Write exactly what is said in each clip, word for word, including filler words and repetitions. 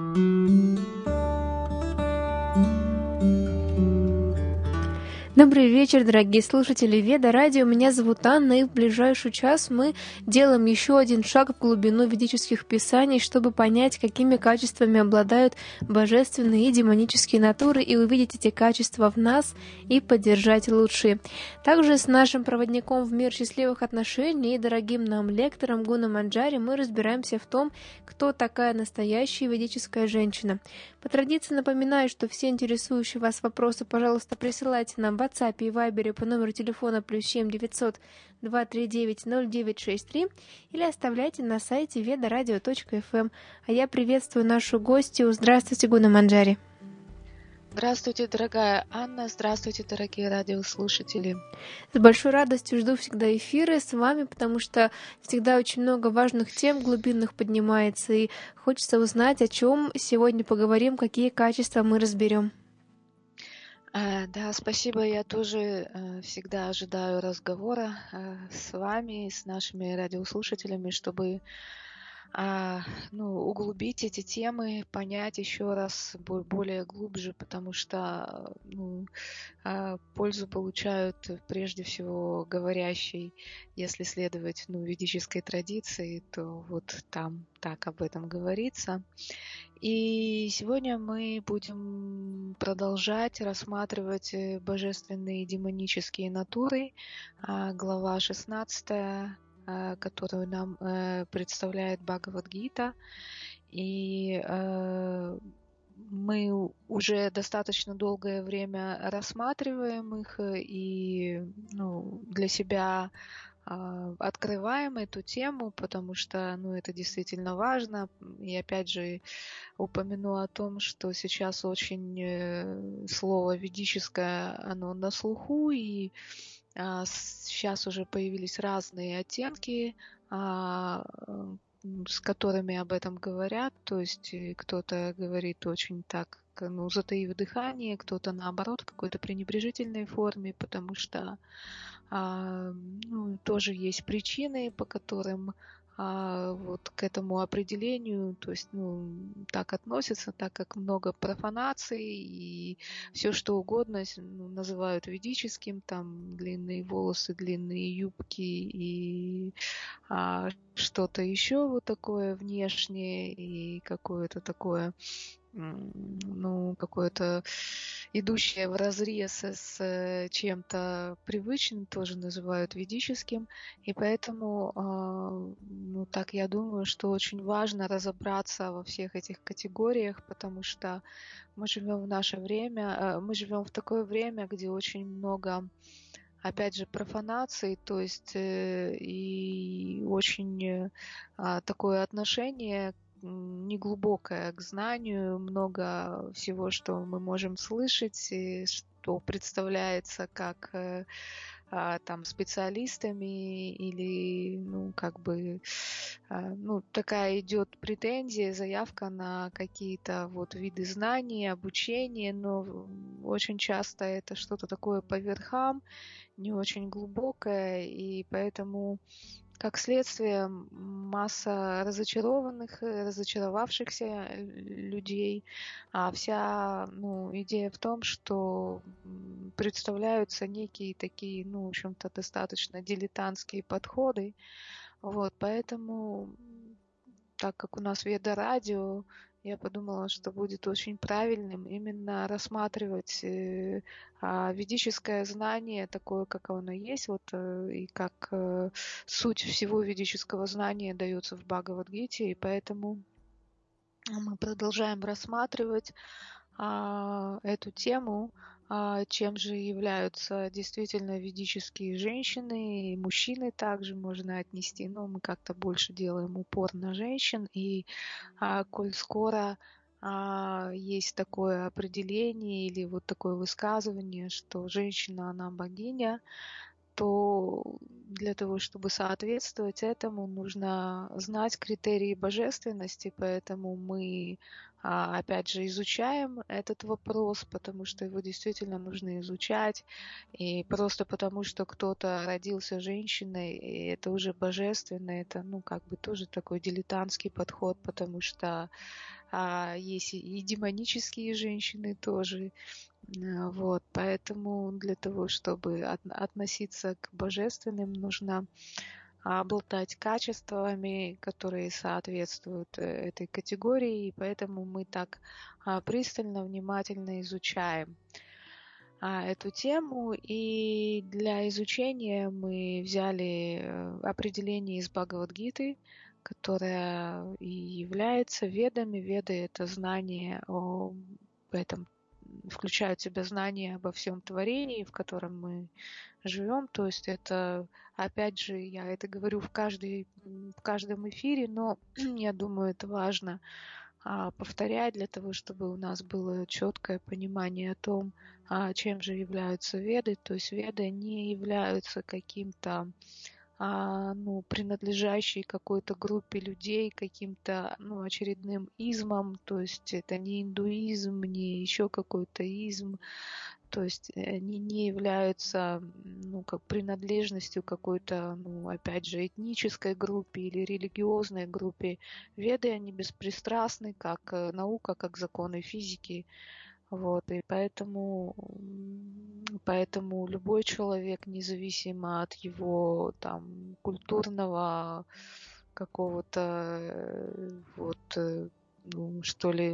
Добрый вечер, дорогие слушатели Веда Радио. Меня зовут Анна, и в ближайший час мы делаем еще один шаг в глубину ведических писаний, чтобы понять, какими качествами обладают божественные и демонические натуры, и увидеть эти качества в нас и поддержать лучшие. Также с нашим проводником в мир счастливых отношений и дорогим нам лектором Гуна Манджари мы разбираемся в том, кто такая настоящая ведическая женщина. По традиции напоминаю, что все интересующие вас вопросы, пожалуйста, присылайте нам в WhatsApp и Viber по номеру телефона плюс семь девятьсот два три девять ноль девять шесть три или оставляйте на сайте ведарадио точка эф эм. А я приветствую нашу гостью. Здравствуйте, Гуна Манджари. Здравствуйте, дорогая Анна. Здравствуйте, дорогие радиослушатели. С большой радостью жду всегда эфиры с вами, потому что всегда очень много важных тем глубинных поднимается, и хочется узнать, о чем сегодня поговорим, какие качества мы разберем. А, да, спасибо. Я тоже э, всегда ожидаю разговора э, с вами, с нашими радиослушателями, чтобы а, ну, углубить эти темы, понять еще раз бо- более глубже, потому что ну, а, пользу получают прежде всего говорящий, если следовать ну, ведической традиции, то вот там так об этом говорится. И сегодня мы будем продолжать рассматривать э, божественные демонические натуры, а, глава шестнадцатая, а, которую нам э, представляет Бхагавад-гита. И э, мы у- уже достаточно долгое время рассматриваем их э, и ну, для себя а, открываем эту тему, потому что ну, это действительно важно. И опять же упомяну о том, что сейчас очень э, слово ведическое, оно на слуху, и а, сейчас уже появились разные оттенки, а, м, с которыми об этом говорят. То есть э, кто-то говорит очень так, к- ну, затаив дыхание, кто-то наоборот в какой-то пренебрежительной форме, потому что а, ну, тоже есть причины, по которым а, вот к этому определению, то есть, ну, так относятся, так как много профанаций и все что угодно с- ну, называют ведическим, там длинные волосы, длинные юбки и а, что-то еще вот такое внешнее и какое-то такое м, ну, какое-то идущее вразрез с э, чем-то привычным, тоже называют ведическим. И поэтому, а, ну, так я думаю, что очень важно разобраться во всех этих категориях, потому что мы живем в наше время, э, мы живем в такое время, где очень много, опять же, профанаций, то есть э, и очень э, а, такое отношение м, неглубокое к знанию, много всего, что мы можем слышать, и что представляется как э, а, там специалистами или ну как бы а, ну такая идет претензия, заявка на какие-то вот виды знаний, обучения, но очень часто это что-то такое по верхам, не очень глубокое, и поэтому, как следствие, масса разочарованных, э, разочаровавшихся э, людей. А вся ну, идея в том, что м, представляются некие такие, ну, в общем-то, достаточно дилетантские подходы. Вот, поэтому, м, так как у нас Веда-радио, я подумала, что будет очень правильным именно рассматривать э, а, ведическое знание такое, как оно есть, вот, э, и как э, суть всего ведического знания дается в Бхагавад-гите, и поэтому мы продолжаем рассматривать а, эту тему, а, чем же являются действительно ведические женщины и мужчины также можно отнести, но мы как-то больше делаем упор на женщин, и а, коль скоро а, есть такое определение или вот такое высказывание, что женщина, она богиня, то для того, чтобы соответствовать этому, нужно знать критерии божественности, поэтому мы, опять же, изучаем этот вопрос, потому что его действительно нужно изучать, и просто потому, что кто-то родился женщиной, и это уже божественно, это, ну, как бы тоже такой дилетантский подход, потому что а, есть и демонические женщины тоже. Вот, поэтому для того, чтобы от, относиться к божественным, нужно обладать качествами, которые соответствуют этой категории, и поэтому мы так пристально, внимательно изучаем эту тему. И для изучения мы взяли определение из Бхагавад-гиты, которое и является ведами. Веды — это знание о этом, включают в себя знания обо всем творении, в котором мы живем. То есть это, опять же, я это говорю в, каждой, в каждом эфире, но я думаю, это важно а, повторять для того, чтобы у нас было четкое понимание о том, а, чем же являются веды. То есть веды не являются каким-то а, ну, принадлежащей какой-то группе людей, каким-то, ну, очередным измом, то есть это не индуизм, не еще какой-то изм, то есть они не являются, ну, как принадлежностью какой-то, ну, опять же, этнической группе или религиозной группе. Веды, они беспристрастны, как наука, как законы физики. Вот, и поэтому, поэтому любой человек, независимо от его там культурного какого-то вот, ну, что ли,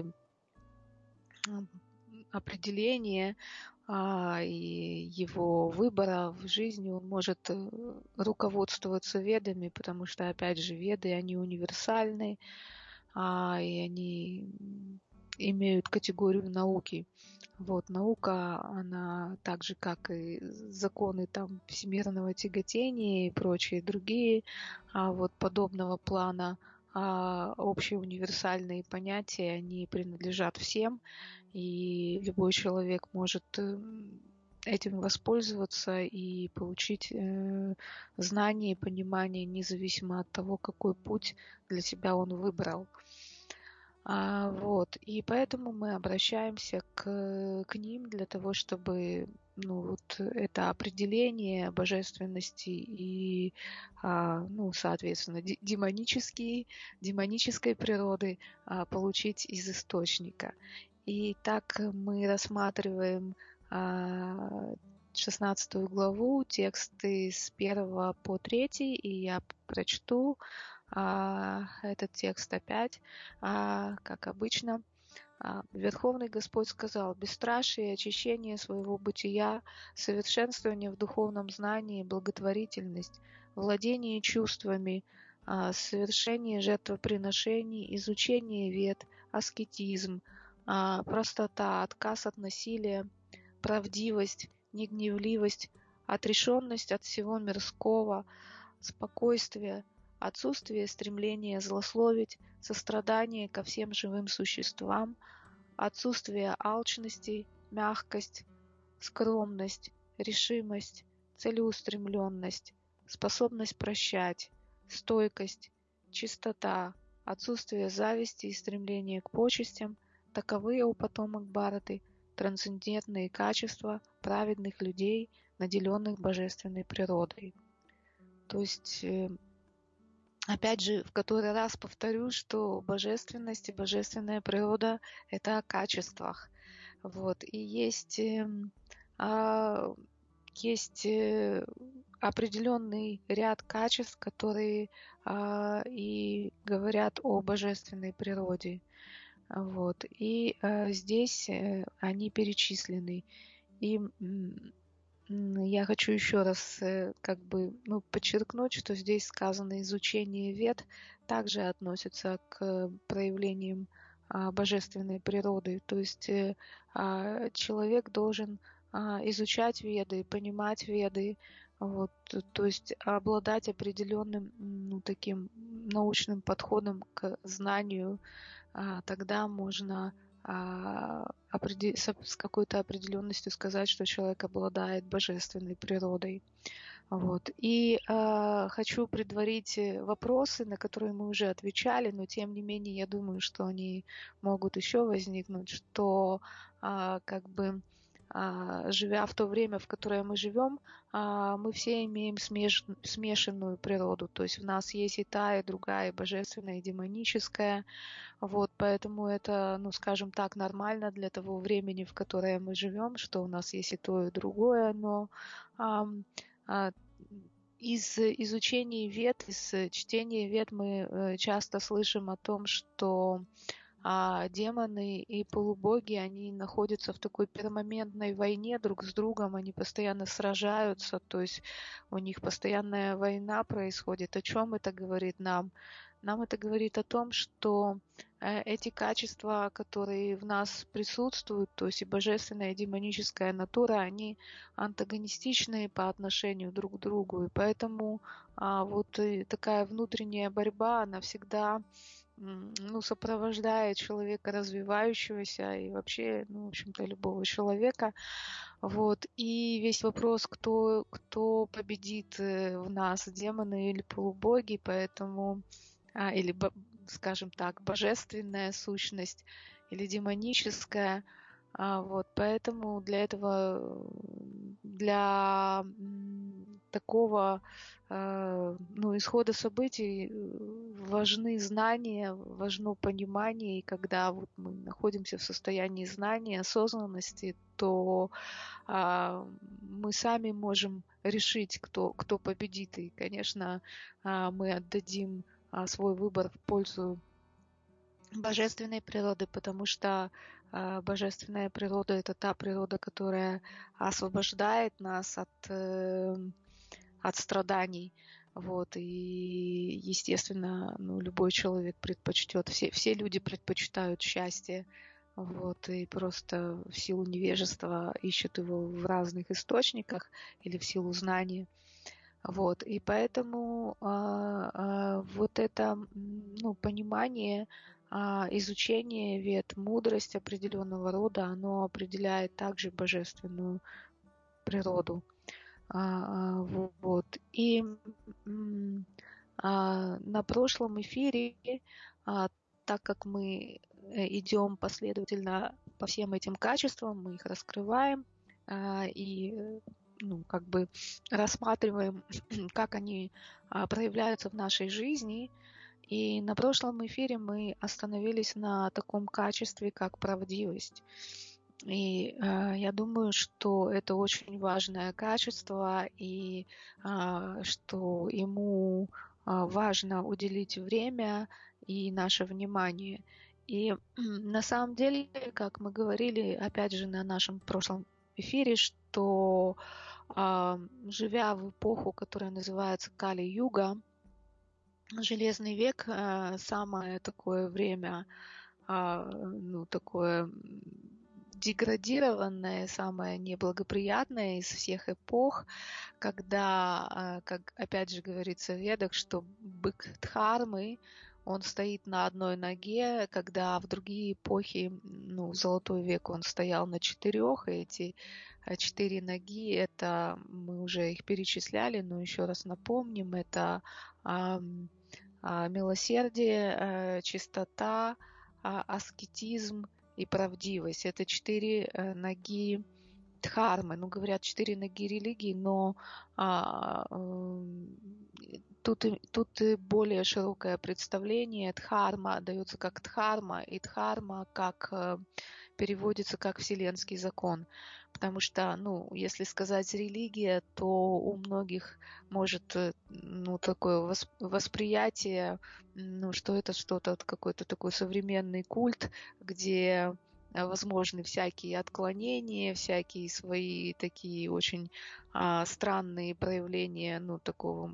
определения а, и его выбора в жизни, он может руководствоваться ведами, потому что, опять же, веды, они универсальны, а, и они имеют категорию науки. Вот, наука, она так же, как и законы там всемирного тяготения и прочие другие а вот подобного плана, а общие универсальные понятия, они принадлежат всем, и любой человек может этим воспользоваться и получить э, знания и понимание, независимо от того, какой путь для себя он выбрал. А, вот, и поэтому мы обращаемся к, к ним для того, чтобы, ну, вот это определение божественности и, а, ну, соответственно, демонические, демонической природы а, получить из источника. И так мы рассматриваем а, шестнадцатую главу, тексты с первого по третий, и я прочту а, этот текст опять, а, как обычно. А, Верховный Господь сказал: «Бесстрашие и очищение своего бытия, совершенствование в духовном знании, благотворительность, владение чувствами, а, совершение жертвоприношений, изучение вед, аскетизм, а, простота, отказ от насилия, правдивость, негневливость, отрешенность от всего мирского, спокойствие, отсутствие стремления злословить, сострадание ко всем живым существам, отсутствие алчности, мягкость, скромность, решимость, целеустремленность, способность прощать, стойкость, чистота, отсутствие зависти и стремления к почестям, таковы у потомок Бхараты трансцендентные качества праведных людей, наделенных божественной природой». То есть, опять же, в который раз повторю, что божественность и божественная природа — это о качествах. Вот. И есть, а, есть определенный ряд качеств, которые а, и говорят о божественной природе. Вот. И а, здесь они перечислены. И я хочу еще раз как бы, ну, подчеркнуть, что здесь сказано изучение вед также относится к проявлениям а, божественной природы. То есть а, человек должен а, изучать веды, понимать веды, вот, то есть обладать определенным, ну, таким научным подходом к знанию. А, тогда можно а, определ... с какой-то определенностью сказать, что человек обладает божественной природой. Вот. И э, хочу предварить вопросы, на которые мы уже отвечали, но тем не менее я думаю, что они могут еще возникнуть, что э, как бы э, живя в то время, в которое мы живем, э, мы все имеем смеш... смешанную природу, то есть в нас есть и та, и другая, и божественная, и демоническая. Вот, поэтому это, ну, скажем так, нормально для того времени, в которое мы живем, что у нас есть и то, и другое, но ам, а, из изучения Вед, из чтения Вед мы э, часто слышим о том, что а демоны и полубоги, они находятся в такой перманентной войне друг с другом, они постоянно сражаются, то есть у них постоянная война происходит. О чем это говорит нам? Нам это говорит о том, что эти качества, которые в нас присутствуют, то есть и божественная, и демоническая натура, они антагонистичны по отношению друг к другу. И поэтому а, вот и такая внутренняя борьба, она всегда ну, сопровождает человека развивающегося и вообще, ну, в общем-то, любого человека. Вот. И весь вопрос, кто, кто победит в нас, демоны или полубоги, поэтому, а, или, скажем так, божественная сущность или демоническая. А, вот, поэтому для этого, для такого э, ну, исхода событий важны знания, важно понимание, и когда вот мы находимся в состоянии знания, осознанности, то а, мы сами можем решить, кто, кто победит, и, конечно, а, мы отдадим а, свой выбор в пользу божественной природы, потому что э, божественная природа — это та природа, которая освобождает нас от, э, от страданий. Вот. И, естественно, ну, любой человек предпочтет, все, все люди предпочитают счастье. Вот, и просто в силу невежества ищут его в разных источниках или в силу знания. Вот, и поэтому а, а, вот это ну, понимание, а, изучение Вед, мудрость определенного рода, оно определяет также божественную природу. А, а, вот. И а, на прошлом эфире, а, так как мы идем последовательно по всем этим качествам, мы их раскрываем а, и ну, как бы рассматриваем, как они а, проявляются в нашей жизни. И на прошлом эфире мы остановились на таком качестве, как правдивость. И э, я думаю, что это очень важное качество, и э, что ему э, важно уделить время и наше внимание. И э, на самом деле, как мы говорили, опять же, на нашем прошлом эфире, что э, живя в эпоху, которая называется Кали-юга, Железный век, э, самое такое время, э, ну, такое деградированное, самое неблагоприятное из всех эпох, когда, как опять же говорится в Ведах, что бык Дхармы, он стоит на одной ноге, когда в другие эпохи, ну, в Золотой век он стоял на четырех, и эти четыре ноги, это мы уже их перечисляли, но еще раз напомним, это а, а, милосердие, а, чистота, а, аскетизм и правдивость. Это четыре ноги дхармы. Ну, говорят, четыре ноги религии, но а, тут, тут более широкое представление. Дхарма дается как дхарма, и дхарма как переводится как вселенский закон. Потому что, ну, если сказать религия, то у многих может, ну, такое восприятие, ну, что это что-то, какой-то такой современный культ, где возможны всякие отклонения, всякие свои такие очень а, странные проявления, ну, такого,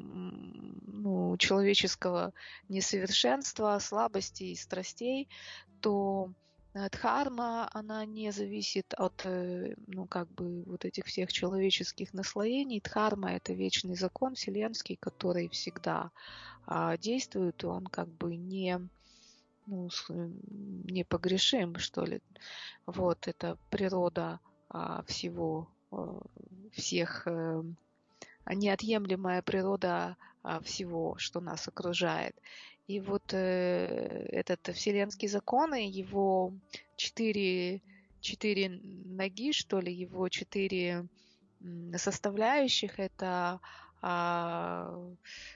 ну, человеческого несовершенства, слабостей и страстей, то дхарма, она не зависит от, ну, как бы, вот этих всех человеческих наслоений. Дхарма — это вечный закон вселенский, который всегда а, действует, и он как бы не ну, непогрешим, что ли. Вот, это природа а, всего, а, всех, а, неотъемлемая природа а, всего, что нас окружает. И вот э, этот вселенский закон и его четыре, четыре ноги, что ли, его четыре составляющих, это а,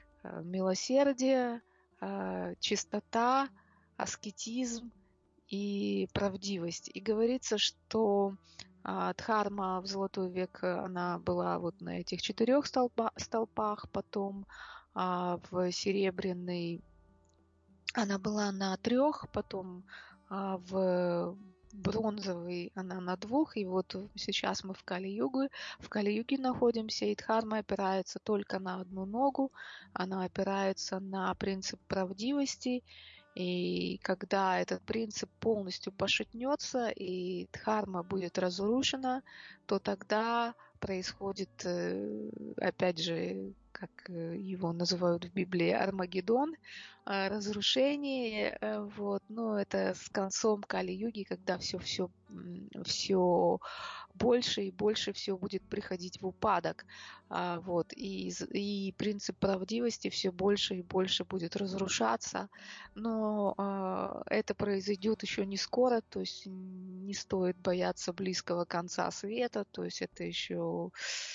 милосердие, а, чистота, аскетизм и правдивость. И говорится, что а, Дхарма в Золотой век, она была вот на этих четырех столпа, столпах, потом а, в Серебряный она была на трех, потом а, в Бронзовый она на двух, и вот сейчас мы в Кали-юге, в Кали-юге находимся, и Дхарма опирается только на одну ногу, она опирается на принцип правдивости, и когда этот принцип полностью пошатнется и Дхарма будет разрушена, то тогда происходит, опять же, как его называют в Библии, Армагеддон, разрушение, вот, но это с концом Кали-юги, когда все, все, все больше и больше все будет приходить в упадок, вот, и, и принцип правдивости все больше и больше будет разрушаться, но это произойдет еще не скоро, то есть не стоит бояться близкого конца света, то есть это еще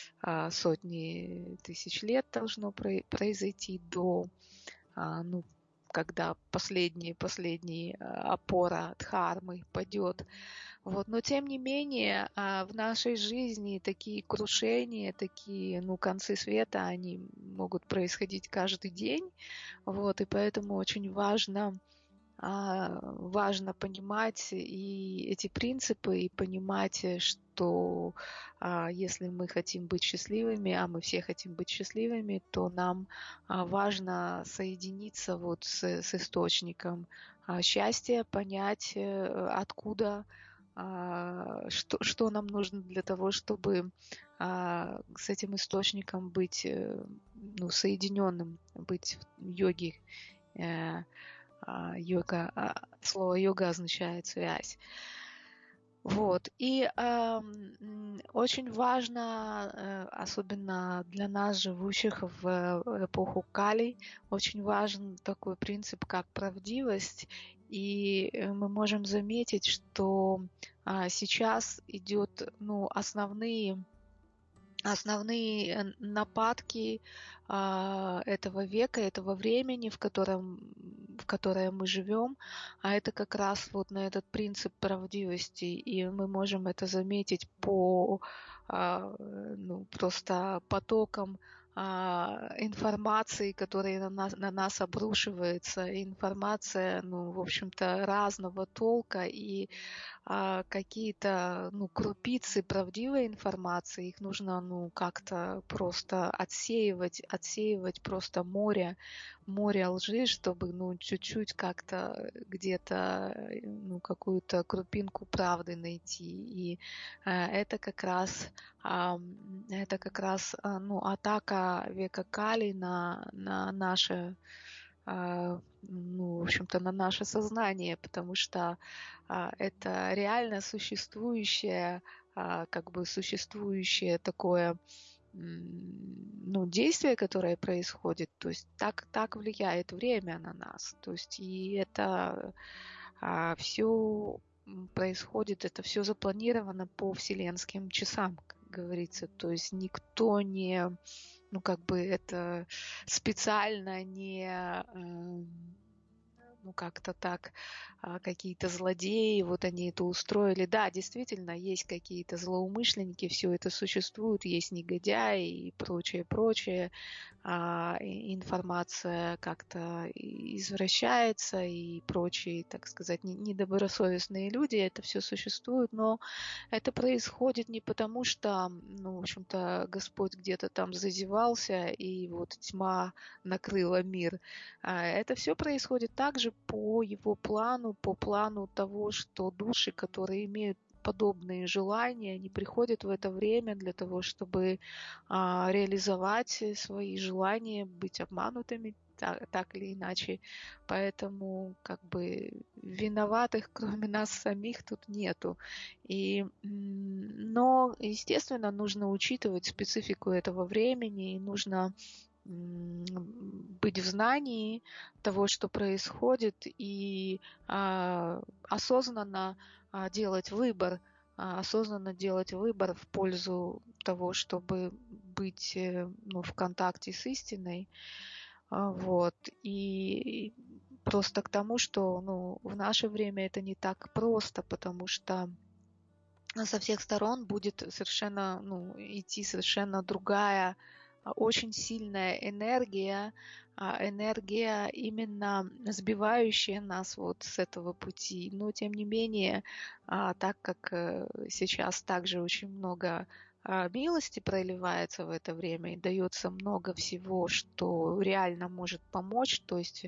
сотни тысяч лет должно произойти до, ну, когда последняя, последняя опора Дхармы падет. Вот. Но тем не менее, в нашей жизни такие крушения, такие, ну, концы света, они могут происходить каждый день. Вот. И поэтому очень важно важно понимать и эти принципы, и понимать, что а, если мы хотим быть счастливыми, а мы все хотим быть счастливыми, то нам а, важно соединиться вот с, с источником а, счастья, понять, откуда, а, что, что нам нужно для того, чтобы а, с этим источником быть, ну, соединенным, быть в йоге. Йога, слово йога означает связь. Вот. И э, очень важно, особенно для нас, живущих в эпоху Кали, очень важен такой принцип, как правдивость. И мы можем заметить, что э, сейчас идет, ну, основные Основные нападки а, этого века, этого времени, в котором, в которое мы живем, а это как раз вот на этот принцип правдивости. И мы можем это заметить по а, ну, просто потокам а, информации, которая на нас, на нас обрушивается. Информация, ну, в общем-то, разного толка, и а, какие-то, ну, крупицы правдивой информации, их нужно, ну, как-то просто отсеивать, отсеивать просто море, море лжи, чтобы, ну, чуть-чуть как-то где-то, ну, какую-то крупинку правды найти. И а, это как раз, а, это как раз, а, ну, атака века Кали на, на наше, ну, в общем-то, на наше сознание, потому что а, это реально существующее, а, как бы существующее такое, ну, действие, которое происходит, то есть так, так влияет время на нас, то есть и это а, все происходит, это все запланировано по вселенским часам, как говорится, то есть никто не, ну, как бы это специально не, ну, как-то так, какие-то злодеи, вот они это устроили. Да, действительно, есть какие-то злоумышленники, все это существует, есть негодяи и прочее, прочее. А, информация как-то извращается и прочие, так сказать, недобросовестные люди, это все существует, но это происходит не потому, что, ну, в общем-то, Господь где-то там зазевался и вот тьма накрыла мир. Это все происходит также по его плану, по плану того, что души, которые имеют подобные желания, они приходят в это время для того, чтобы а, реализовать свои желания, быть обманутыми, так, так или иначе. Поэтому как бы виноватых, кроме нас самих, тут нету. И, но, естественно, нужно учитывать специфику этого времени, и нужно быть в знании того, что происходит, и а, осознанно а, делать выбор, а, осознанно делать выбор в пользу того, чтобы быть ну, в контакте с истиной. А, вот. И просто к тому, что ну, в наше время это не так просто, потому что со всех сторон будет совершенно, ну, идти совершенно другая, очень сильная энергия, энергия именно сбивающая нас вот с этого пути. Но тем не менее, так как сейчас также очень много милости проливается в это время и дается много всего, что реально может помочь, то есть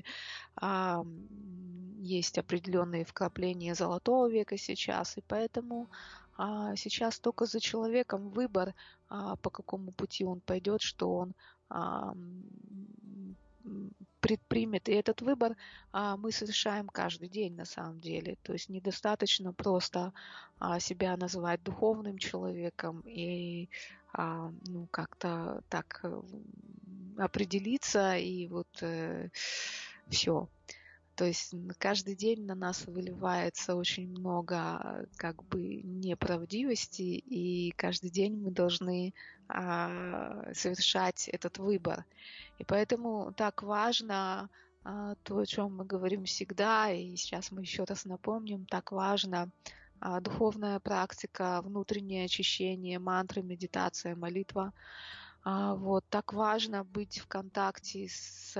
есть определенные вкрапления золотого века сейчас, и поэтому а сейчас только за человеком выбор, а, по какому пути он пойдет, что он а, предпримет. И этот выбор а, мы совершаем каждый день на самом деле. То есть недостаточно просто а, себя называть духовным человеком и а, ну, как-то так определиться и вот э, все. То есть каждый день на нас выливается очень много как бы неправдивости, и каждый день мы должны а, совершать этот выбор. И поэтому так важно а, то, о чем мы говорим всегда, и сейчас мы еще раз напомним, так важно а, духовная практика, внутреннее очищение, мантры, медитация, молитва. А, вот так важно быть в контакте с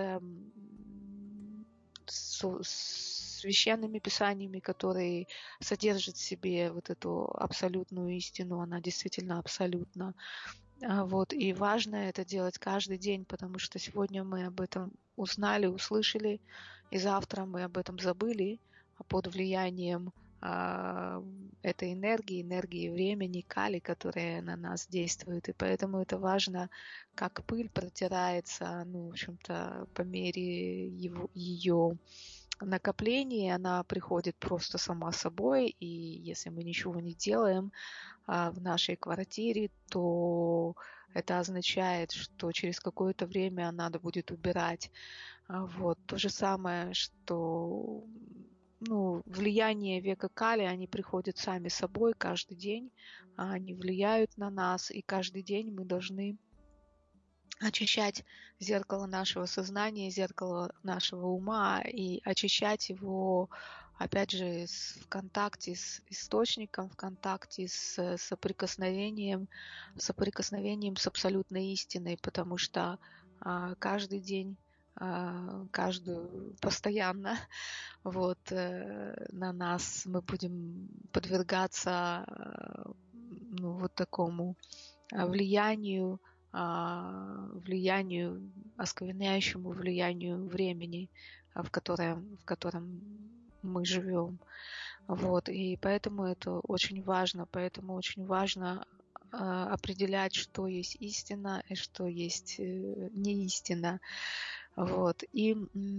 С, с священными писаниями, которые содержат в себе вот эту абсолютную истину, она действительно абсолютна. Вот. И важно это делать каждый день, потому что сегодня мы об этом узнали, услышали, и завтра мы об этом забыли под влиянием а, этой энергии, энергии времени, кали, которая на нас действует. И поэтому это важно, как пыль протирается, ну, в общем-то, по мере его, ее накопления, она приходит просто сама собой, и если мы ничего не делаем а, в нашей квартире, то это означает, что через какое-то время надо будет убирать. А, вот. То же самое, что ну, влияние века Кали, они приходят сами собой каждый день, они влияют на нас, и каждый день мы должны очищать зеркало нашего сознания, зеркало нашего ума и очищать его, опять же, в контакте с источником, в контакте с соприкосновением, соприкосновением с абсолютной истиной, потому что а, каждый день, а, каждую постоянно вот на нас мы будем подвергаться ну, вот такому влиянию, влиянию, оскверняющему влиянию времени, в котором, в котором мы живем. Вот. И поэтому это очень важно. Поэтому очень важно определять, что есть истина и что есть не истина. Вот. И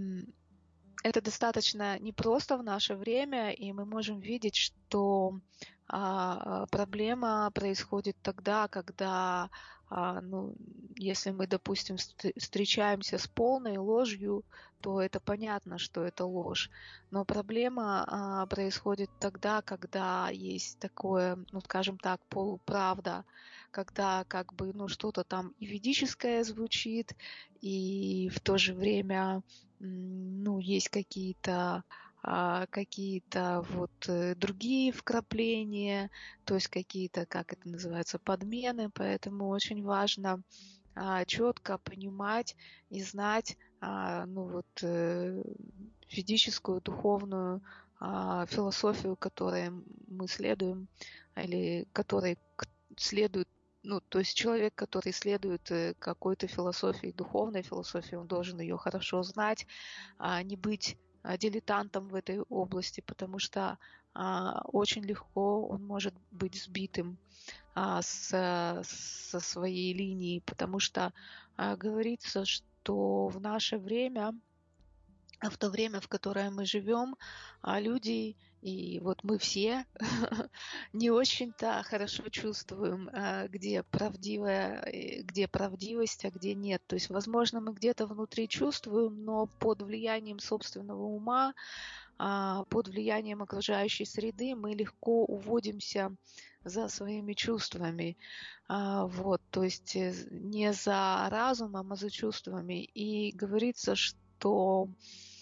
это достаточно непросто в наше время, и мы можем видеть, что а, проблема происходит тогда, когда, а, ну, если мы, допустим, встречаемся с полной ложью, то это понятно, что это ложь. Но проблема а, происходит тогда, когда есть такое, ну, скажем так, полуправда, когда как бы, ну, что-то там и ведическое звучит, и в то же время ну, есть какие-то а, какие-то вот другие вкрапления, то есть какие-то, как это называется, подмены, поэтому очень важно а, четко понимать и знать а, ну, вот, э, ведическую, духовную а, философию, которой мы следуем, или которой следует. Ну, то есть человек, который следует какой-то философии, духовной философии, он должен ее хорошо знать, а не быть дилетантом в этой области, потому что а, очень легко он может быть сбитым а, с, со своей линии, потому что а, говорится, что что в наше время, в то время, в которое мы живем, люди, и вот мы все не очень-то хорошо чувствуем, где правдивая, где правдивость, а где нет. То есть, возможно, мы где-то внутри чувствуем, но под влиянием собственного ума, под влиянием окружающей среды мы легко уводимся за своими чувствами. Вот, то есть не за разумом, а за чувствами. И говорится, что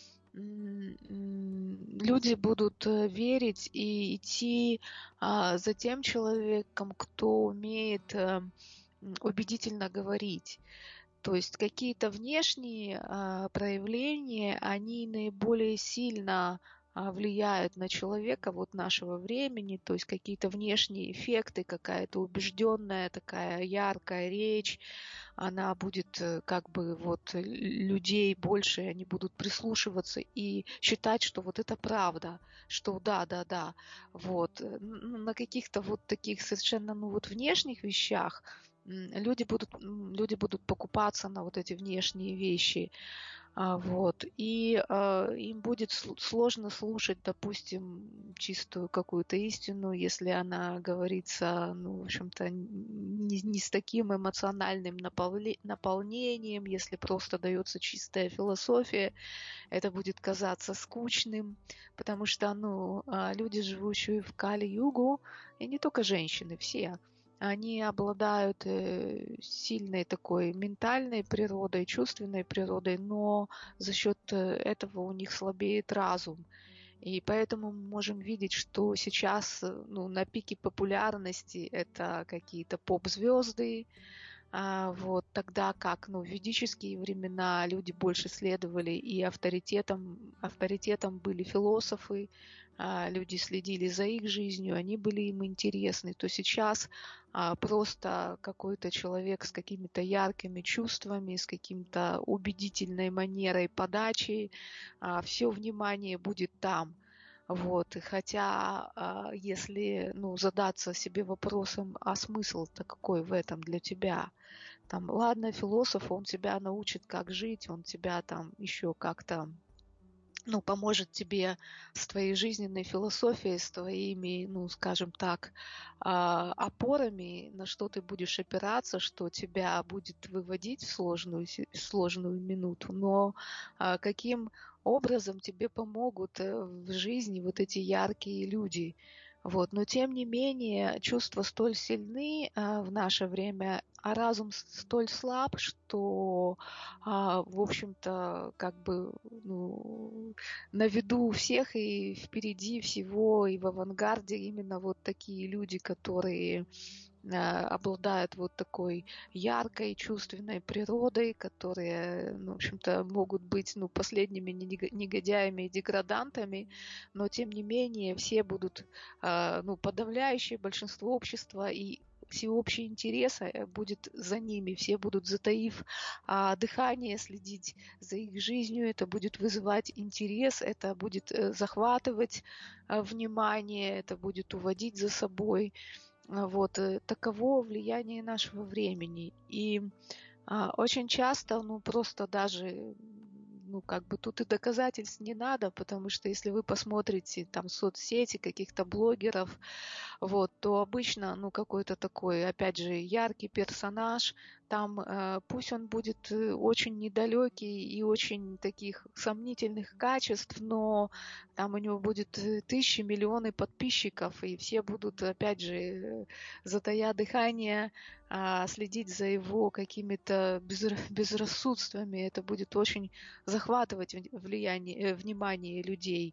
люди будут верить и идти за тем человеком, кто умеет убедительно говорить. То есть какие-то внешние проявления, они наиболее сильно влияют на человека вот нашего времени, то есть какие-то внешние эффекты, какая-то убежденная такая яркая речь, она будет как бы вот людей больше, они будут прислушиваться и считать, что вот это правда, что да, да, да, вот. На каких-то вот таких совершенно ну вот внешних вещах люди будут, люди будут покупаться на вот эти внешние вещи. Вот. И э, им будет сложно слушать, допустим, чистую какую-то истину, если она говорится, ну, в общем-то, не, не с таким эмоциональным наполнением, если просто дается чистая философия, это будет казаться скучным, потому что, ну, люди, живущие в Кали-югу, и не только женщины, все, они обладают сильной такой ментальной природой, чувственной природой, но за счет этого у них слабеет разум. И поэтому мы можем видеть, что сейчас ну, на пике популярности это какие-то поп-звезды, а, вот, тогда как ну, в ведические времена люди больше следовали, и авторитетом, авторитетом были философы, а, люди следили за их жизнью, они были им интересны. То сейчас а, просто какой-то человек с какими-то яркими чувствами, с каким-то убедительной манерой подачи, а, все внимание будет там. Вот. И хотя, если ну, задаться себе вопросом, а смысл-то какой в этом для тебя? Там, ладно, философ, он тебя научит, как жить, он тебя там еще как-то ну, поможет тебе с твоей жизненной философией, с твоими, ну, скажем так, опорами, на что ты будешь опираться, что тебя будет выводить в сложную, сложную минуту. Но каким образом тебе помогут в жизни вот эти яркие люди? Вот. Но тем не менее, чувства столь сильны а, в наше время, а разум столь слаб, что, а, в общем-то, как бы ну, на виду у всех и впереди всего, и в авангарде именно вот такие люди, которые обладают вот такой яркой, чувственной природой, которые, ну, в общем-то, могут быть ну, последними негодяями и деградантами, но, тем не менее, все будут, ну, подавляющее большинство общества и всеобщий интерес будет за ними, все будут, затаив а, дыхание, следить за их жизнью, это будет вызывать интерес, это будет захватывать а, внимание, это будет уводить за собой. Вот, таково влияние нашего времени. И а, очень часто, ну, просто даже, ну, как бы тут и доказательств не надо, потому что если вы посмотрите там соцсети каких-то блогеров, вот, то обычно, ну, какой-то такой, опять же, яркий персонаж, там, э, пусть он будет очень недалекий и очень таких сомнительных качеств, но там у него будет тысячи, миллионы подписчиков, и все будут, опять же, затая дыхание, э, следить за его какими-то безрассудствами. Это будет очень захватывать влияние, внимание людей.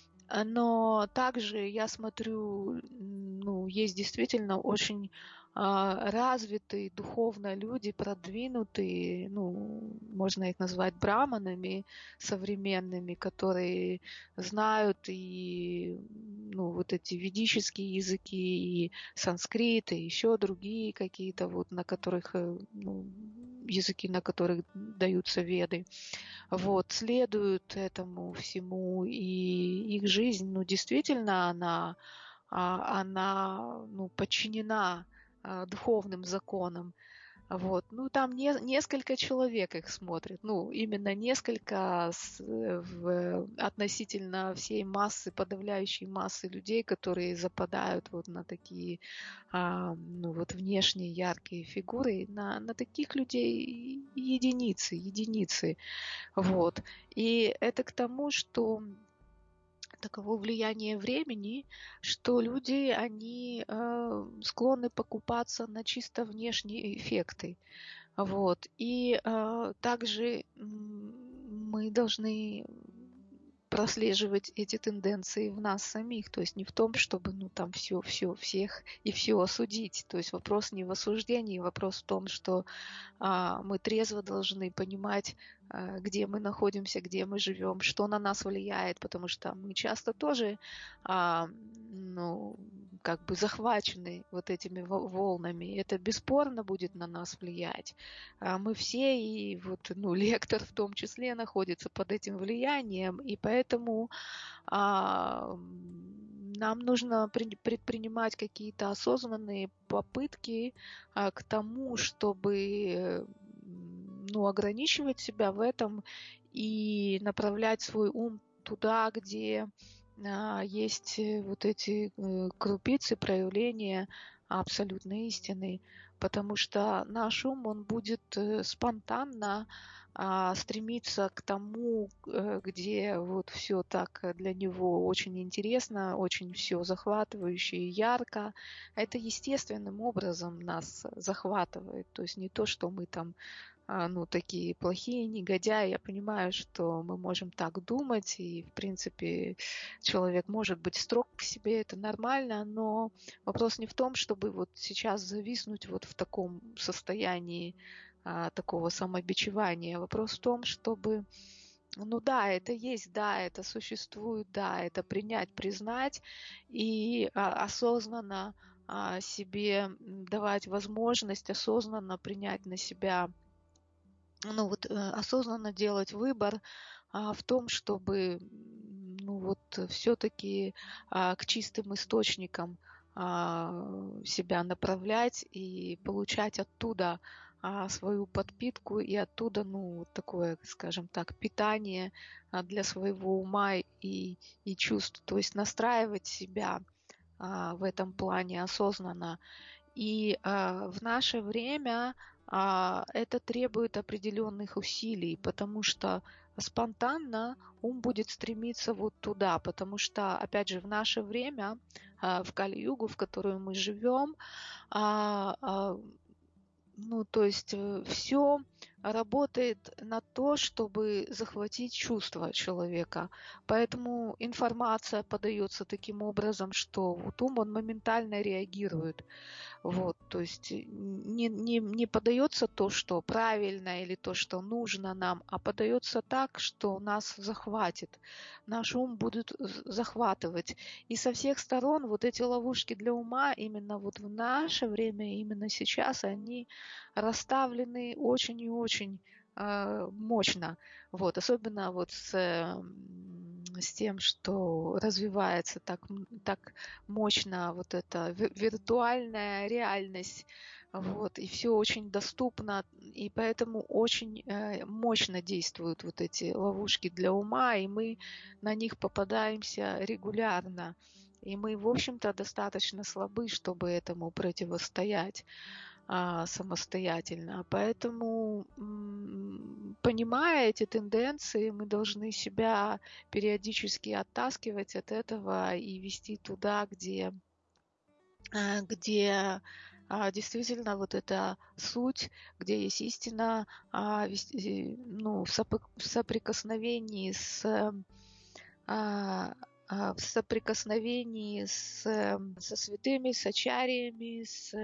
Но также я смотрю, ну, есть действительно очень а, развитые духовно люди, продвинутые, ну, можно их назвать браманами современными, которые знают и, ну, вот эти ведические языки, и санскрит, и еще другие какие-то, вот, на которых, ну, языки, на которых даются веды. Вот, следуют этому всему, и их жизнь, ну, действительно, она, она ну, подчинена духовным законам. Вот. Ну, там не, несколько человек их смотрит. Ну, именно несколько с, в, относительно всей массы, подавляющей массы людей, которые западают вот на такие, а, ну, вот внешние яркие фигуры. На, на таких людей единицы, единицы. Вот. И это к тому, что таково влияние времени, что люди, они э, склонны покупаться на чисто внешние эффекты. Вот. И э, также м, мы должны прослеживать эти тенденции в нас самих, то есть не в том, чтобы ну там все, все, всех и все осудить. То есть вопрос не в осуждении, вопрос в том, что а, мы трезво должны понимать, а, где мы находимся, где мы живем, что на нас влияет, потому что мы часто тоже, а, ну, как бы захвачены вот этими волнами. Это бесспорно будет на нас влиять. А мы все, и вот, ну, лектор в том числе, находится под этим влиянием, и поэтому а, нам нужно предпринимать какие-то осознанные попытки а, к тому, чтобы ну, ограничивать себя в этом и направлять свой ум туда, где а, есть вот эти э, крупицы проявления абсолютной истины, потому что наш ум, он будет э, спонтанно а, стремиться к тому, э, где вот все так для него очень интересно, очень все захватывающе и ярко. Это естественным образом нас захватывает, то есть не то, что мы там а, ну, такие плохие негодяи. Я понимаю, что мы можем так думать, и, в принципе, человек может быть строг к себе, это нормально, но вопрос не в том, чтобы вот сейчас зависнуть вот в таком состоянии а, такого самобичевания. Вопрос в том, чтобы ну да, это есть, да, это существует, да, это принять, признать и а, осознанно а, себе давать возможность осознанно принять на себя, ну вот э, осознанно делать выбор а, в том, чтобы ну вот все-таки а, к чистым источникам а, себя направлять и получать оттуда а, свою подпитку и оттуда, ну, такое, скажем так, питание а, для своего ума и, и чувств, то есть настраивать себя а, в этом плане осознанно. И а, в наше время а, это требует определенных усилий, потому что спонтанно ум будет стремиться вот туда, потому что, опять же, в наше время, а, в Кали-югу, в которую мы живем, а, а, ну, то есть все работает на то, чтобы захватить чувства человека. Поэтому информация подается таким образом, что вот ум, он моментально реагирует. Вот, то есть не, не, не подается то, что правильно или то, что нужно нам, а подается так, что нас захватит. Наш ум будет захватывать. И со всех сторон вот эти ловушки для ума именно вот в наше время, именно сейчас, они расставлены очень и очень э, мощно. Вот, особенно вот с, с тем, что развивается так, так мощно вот эта виртуальная реальность, вот, и все очень доступно, и поэтому очень э, мощно действуют вот эти ловушки для ума, и мы на них попадаемся регулярно. И мы, в общем-то, достаточно слабы, чтобы этому противостоять а, самостоятельно. Поэтому, м, понимая эти тенденции, мы должны себя периодически оттаскивать от этого и вести туда, где, а, где а, действительно вот эта суть, где есть истина, а, вести, ну, в соприкосновении с а, в соприкосновении с, со святыми, с ачарьями, с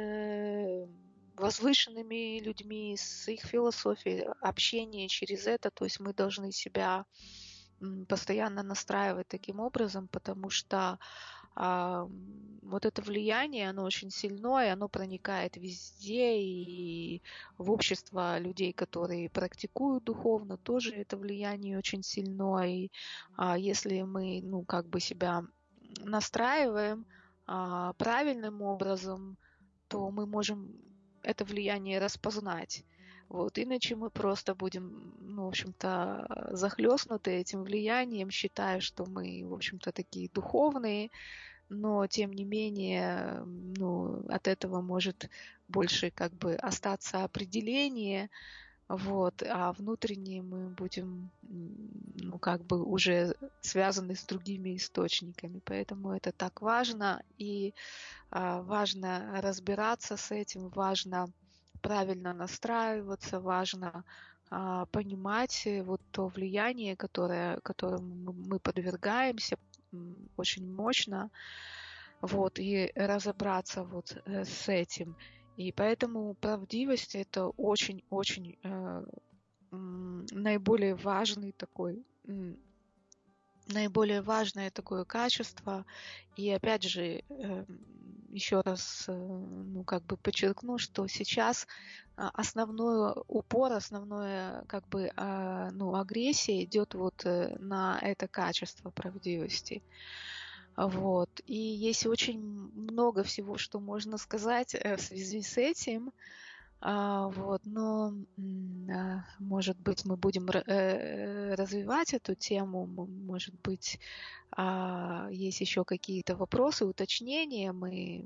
возвышенными людьми, с их философией, общение через это. То есть мы должны себя постоянно настраивать таким образом, потому что а, вот это влияние, оно очень сильное, оно проникает везде, и в общество людей, которые практикуют духовно, тоже это влияние очень сильное. И а, если мы, ну, как бы себя настраиваем а, правильным образом, то мы можем это влияние распознать. Вот, иначе мы просто будем, ну, в общем-то, захлестнуты этим влиянием, считая, что мы, в общем-то, такие духовные, но, тем не менее, ну, от этого может больше как бы остаться определение, вот, а внутренне мы будем, ну, как бы уже связаны с другими источниками. Поэтому это так важно, и а, важно разбираться с этим, важно правильно настраиваться, важно а, понимать вот то влияние, которое, которому мы подвергаемся, очень мощно, вот, и разобраться вот э, с этим. И поэтому правдивость это очень-очень э, наиболее важный такой, наиболее важное такое качество. И опять же, э, еще раз, э, ну, как бы подчеркну, что сейчас основной упор, основное, как бы, э, ну, агрессия идет вот на это качество правдивости. Вот. И есть очень много всего, что можно сказать в связи с этим. Вот. Но, может быть, мы будем развивать эту тему. Может быть, есть еще какие-то вопросы, уточнения. Мы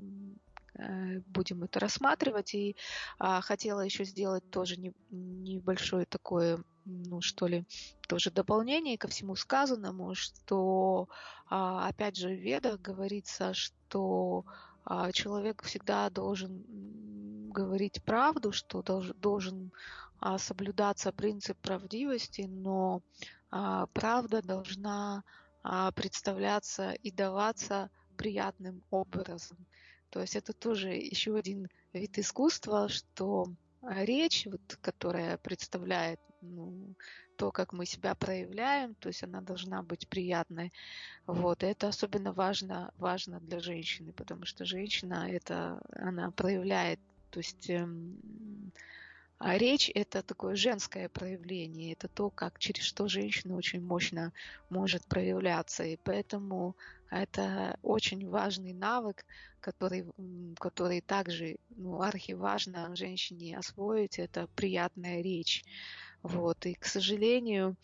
будем это рассматривать. И хотела еще сделать тоже небольшое такое, ну, что ли, тоже дополнение ко всему сказанному, что, опять же, в Ведах говорится, что человек всегда должен говорить правду, что должен соблюдаться принцип правдивости, но правда должна представляться и даваться приятным образом. То есть это тоже еще один вид искусства, что речь, вот, которая представляет, ну, то, как мы себя проявляем, то есть она должна быть приятной. Вот. И это особенно важно, важно для женщины, потому что женщина это, она проявляет, то есть эм, а речь это такое женское проявление, это то, как, через что женщина очень мощно может проявляться. И поэтому это очень важный навык, который, который также, ну, архиважно женщине освоить, это приятная речь. Вот. И, к сожалению,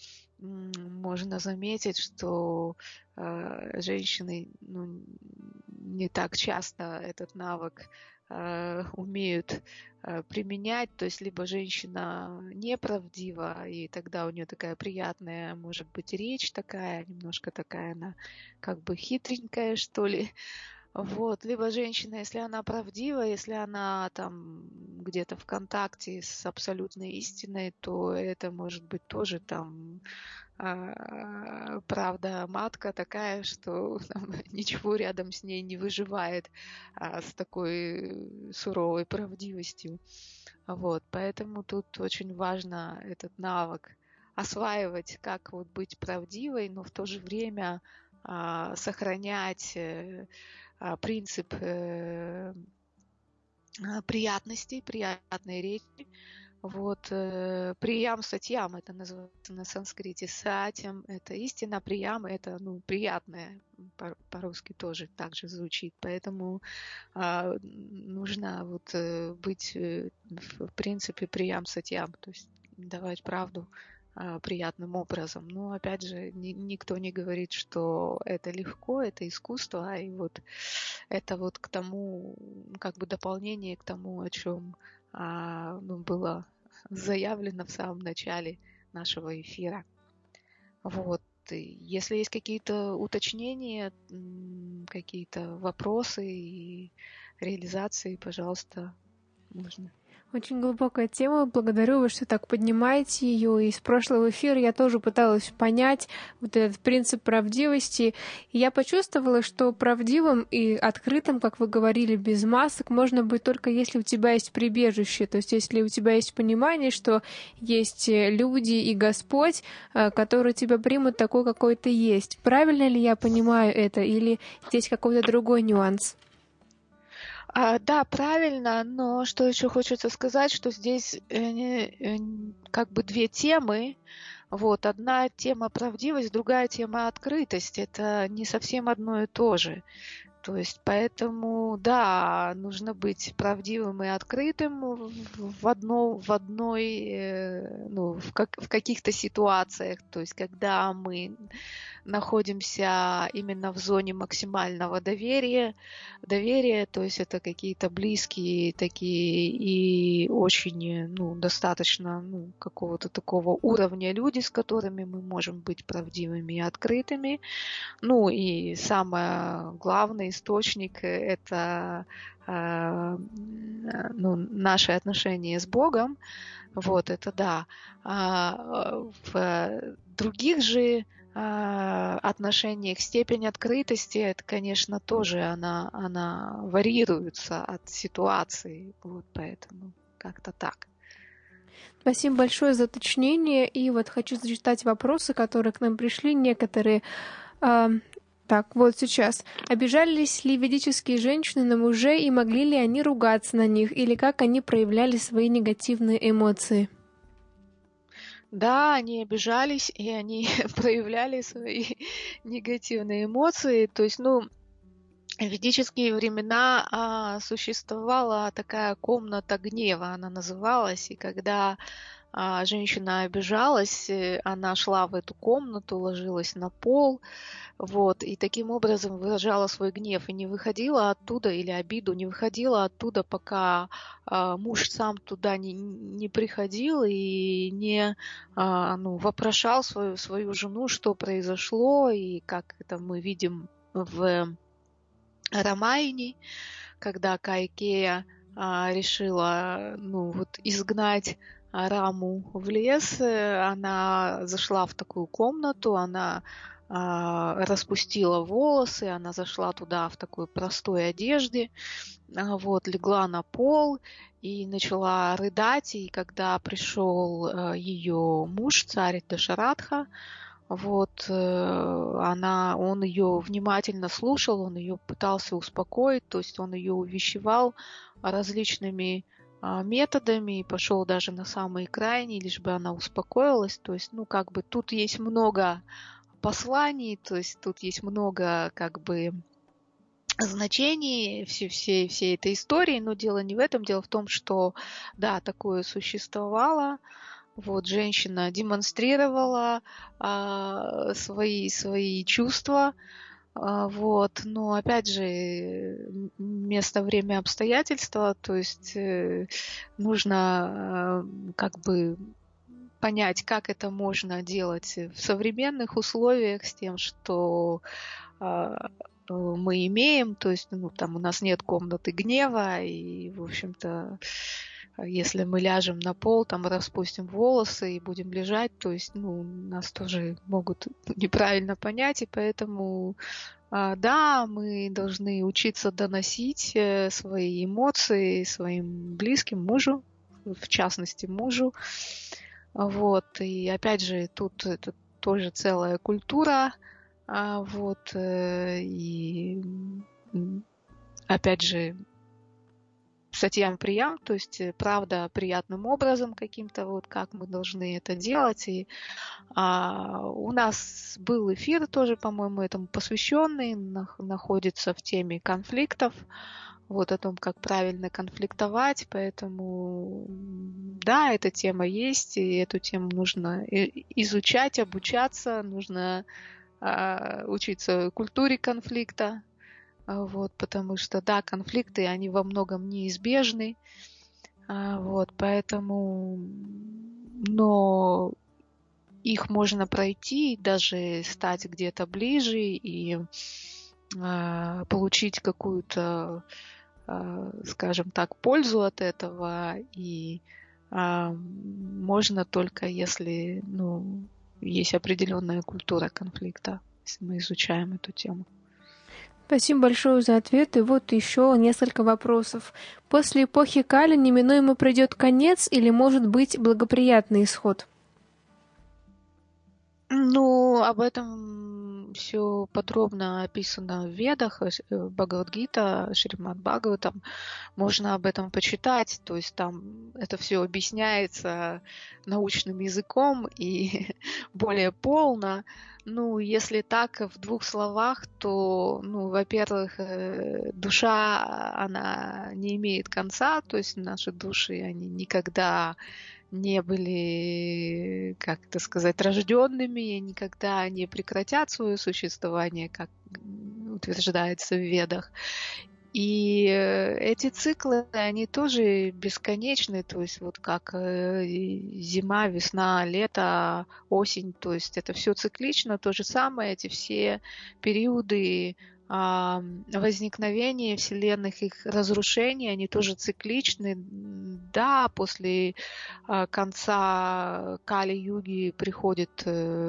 можно заметить, что э, женщины, ну, не так часто этот навык э, умеют э, применять. То есть либо женщина неправдива, и тогда у нее такая приятная, может быть, речь такая, немножко такая она как бы хитренькая, что ли. Вот. Либо женщина, если она правдива, если она там где-то в контакте с абсолютной истиной, то это может быть тоже там а, правда матка такая, что там, ничего рядом с ней не выживает а, с такой суровой правдивостью. Вот. Поэтому тут очень важно этот навык осваивать, как вот быть правдивой, но в то же время а, сохранять э, а, принцип э, приятности, приятной речи. Вот, э, приям сатьям это называется на санскрите, сатьям это истина, приям это, ну, приятное, по- по-русски тоже так же звучит, поэтому э, нужно вот э, быть э, в принципе приям сатьям, то есть давать правду э, приятным образом. Но опять же ни, никто не говорит, что это легко, это искусство, и вот это вот к тому, как бы дополнение к тому, о чем а, ну, было заявлено в самом начале нашего эфира. Вот. И если есть какие-то уточнения, какие-то вопросы и реализации, пожалуйста, можно. Очень глубокая тема. Благодарю вас, что так поднимаете ее. Из прошлого эфира я тоже пыталась понять вот этот принцип правдивости. И я почувствовала, что правдивым и открытым, как вы говорили, без масок, можно быть только если у тебя есть прибежище. То есть если у тебя есть понимание, что есть люди и Господь, которые тебя примут такой, какой ты есть. Правильно ли я понимаю это? Или здесь какой-то другой нюанс? А, да, правильно, но что еще хочется сказать, что здесь э, э, как бы две темы. Вот, одна тема правдивость, другая тема открытость. Это не совсем одно и то же. То есть поэтому, да, нужно быть правдивым и открытым в, одно, в одной, ну, в, как, в каких-то ситуациях. То есть когда мы находимся именно в зоне максимального доверия, доверия, то есть это какие-то близкие такие и очень, ну, достаточно, ну, какого-то такого уровня люди, с которыми мы можем быть правдивыми и открытыми. Ну и самый главный источник — это э, ну, наши отношения с Богом. Вот это да. А в других же отношениях степень открытости, это, конечно, тоже она, она варьируется от ситуации. Вот поэтому как-то так. Спасибо большое за уточнение. И вот хочу зачитать вопросы, которые к нам пришли. Некоторые... Э, так, вот сейчас. Обижались ли ведические женщины на мужей, и могли ли они ругаться на них? Или как они проявляли свои негативные эмоции? Да, они обижались, и они проявляли свои негативные эмоции. То есть, ну, в ведические времена а, существовала такая комната гнева, она называлась, и когда а, женщина обижалась, она шла в эту комнату, ложилась на пол, вот, и таким образом выражала свой гнев, и не выходила оттуда, или обиду, не выходила оттуда, пока а, муж сам туда не, не приходил и не а, ну, вопрошал свою, свою жену, что произошло, и как это мы видим в Рамайне, когда Кайкея а, решила, ну, вот, изгнать Раму в лес, она зашла в такую комнату, она а, распустила волосы, она зашла туда в такой простой одежде, а, вот, легла на пол и начала рыдать. И когда пришел а, ее муж, царь Дашаратха, вот, она, он ее внимательно слушал, он ее пытался успокоить, то есть он ее увещевал различными методами и пошел даже на самые крайние, лишь бы она успокоилась. То есть, ну, как бы тут есть много посланий, то есть тут есть много, как бы, значений всей, всей, всей этой истории, но дело не в этом, дело в том, что, да, такое существовало. Вот, женщина демонстрировала а, свои, свои чувства, а, вот, но опять же место, время, обстоятельства, то есть э, нужно а, как бы понять, как это можно делать в современных условиях с тем, что а, мы имеем, то есть, ну, там у нас нет комнаты гнева, и, в общем-то, если мы ляжем на пол, там распустим волосы и будем лежать, то есть, ну, нас тоже могут неправильно понять, и поэтому, да, мы должны учиться доносить свои эмоции своим близким, мужу, в частности, мужу. Вот, и опять же, тут это тоже целая культура, вот, и опять же, Сатьям Приям, то есть правда приятным образом каким-то, вот как мы должны это делать. И а, у нас был эфир тоже, по-моему, этому посвященный, находится в теме конфликтов, вот о том, как правильно конфликтовать, поэтому да, эта тема есть, и эту тему нужно изучать, обучаться, нужно а, учиться культуре конфликта. Вот, потому что, да, конфликты, они во многом неизбежны, вот, поэтому, но их можно пройти, даже стать где-то ближе и а, получить какую-то, а, скажем так, пользу от этого, и а, можно только если, ну, есть определенная культура конфликта, если мы изучаем эту тему. Спасибо большое за ответ. И вот еще несколько вопросов. После эпохи Кали неминуемо придет конец или может быть благоприятный исход? Ну, об этом все подробно описано в Ведах, Бхагавад-гита, Шримад Бхагаватам. Можно об этом почитать, то есть там это все объясняется научным языком и более полно. Ну, если так, в двух словах, то, ну, во-первых, душа, она не имеет конца, то есть наши души, они никогда не были, как это сказать, рожденными, и никогда не прекратят свое существование, как утверждается в Ведах. И эти циклы, они тоже бесконечны, то есть вот как зима, весна, лето, осень, то есть это все циклично, то же самое, эти все периоды возникновения вселенных, их разрушения, они тоже цикличны. Да, после конца Кали-юги приходит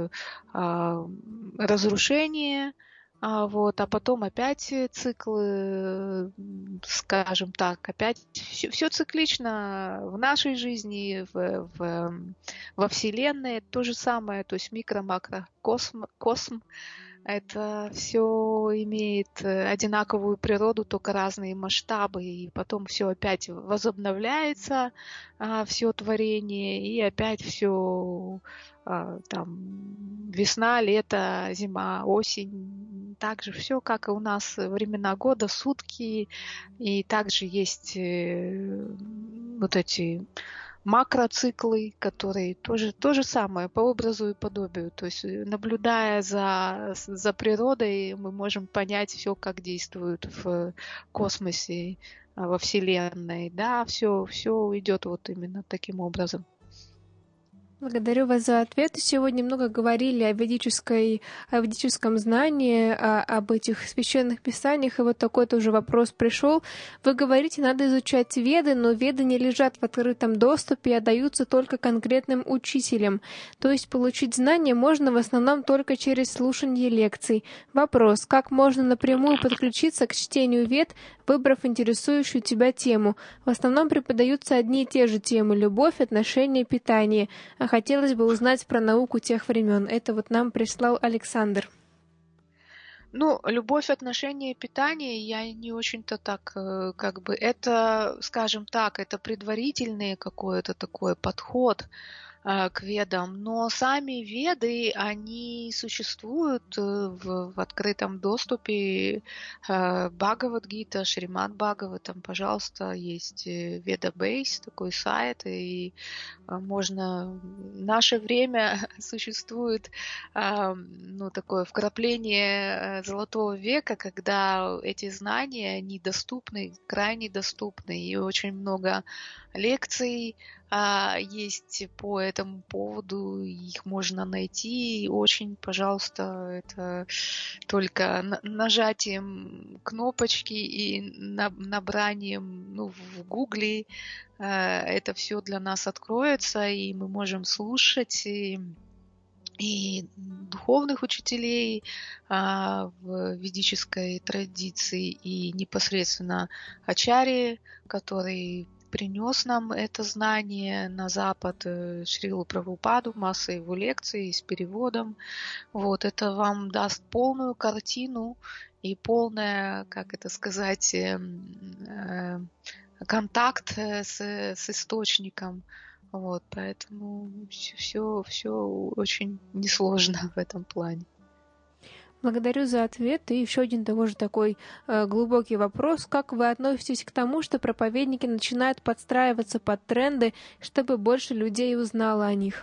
разрушение, А, вот, а потом опять циклы, скажем так, опять все, все циклично в нашей жизни, в, в, во Вселенной то же самое, то есть микро-макро, косм, косм, это все имеет одинаковую природу, только разные масштабы, и потом все опять возобновляется, все творение, и опять все там весна, лето, зима, осень, также все, как и у нас времена года, сутки, и также есть вот эти макроциклы, которые тоже то же самое по образу и подобию. То есть, наблюдая за, за природой, мы можем понять все, как действует в космосе, во Вселенной. Да, все, все идет вот именно таким образом. Благодарю вас за ответы. Сегодня много говорили о ведической, о ведическом знании, о, об этих священных писаниях, и вот такой тоже вопрос пришел. Вы говорите, надо изучать веды, но веды не лежат в открытом доступе, а даются только конкретным учителям. То есть получить знания можно в основном только через слушание лекций. Вопрос, как можно напрямую подключиться к чтению вед, выбрав интересующую тебя тему? В основном преподаются одни и те же темы — любовь, отношения, питание. Хотелось бы узнать про науку тех времен. Это вот нам прислал Александр. Ну, любовь, отношения, питание, я не очень-то так, как бы, это, скажем так, это предварительный какой-то такой подход к ведам, но сами веды, они существуют в, в открытом доступе. Бхагавад-гита, Шримад Бхагаватам, пожалуйста, есть Ведабейс, такой сайт, и можно... В наше время существует ну, такое вкрапление золотого века, когда эти знания, они доступны, крайне доступны, и очень много лекций а, есть по этому поводу, их можно найти. Очень, пожалуйста, это только нажатием кнопочки и набранием ну, в Гугле это все для нас откроется, и мы можем слушать и, и духовных учителей а, в ведической традиции, и непосредственно ачарьи, который принес нам это знание на Запад, Шрилу Прабхупаду, масса его лекций с переводом. Вот, это вам даст полную картину и полное, как это сказать, контакт с, с источником. Вот, поэтому все, все очень несложно в этом плане. Благодарю за ответ. И еще один того же такой э, глубокий вопрос. Как вы относитесь к тому, что проповедники начинают подстраиваться под тренды, чтобы больше людей узнало о них?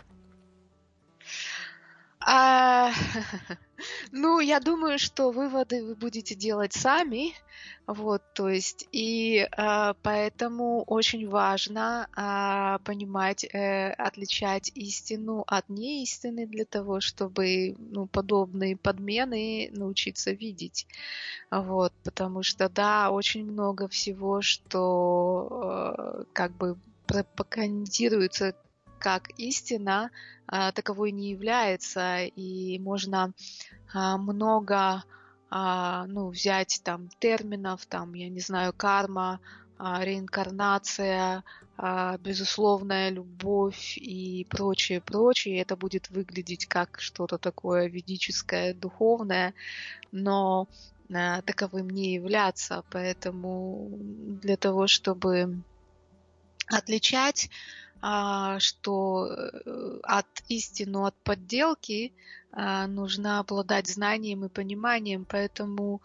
А, ну, я думаю, что выводы вы будете делать сами, вот, то есть, и а, поэтому очень важно а, понимать, э, отличать истину от неистины для того, чтобы, ну, подобные подмены научиться видеть, вот, потому что, да, очень много всего, что э, как бы пропагандируется как истина, таковой не является, и можно много ну, взять там терминов, там, я не знаю, карма, реинкарнация, безусловная любовь и прочее, прочее. Это будет выглядеть как что-то такое ведическое, духовное, но таковым не являться. Поэтому для того, чтобы отличать, что от истины от подделки, нужно обладать знанием и пониманием. Поэтому,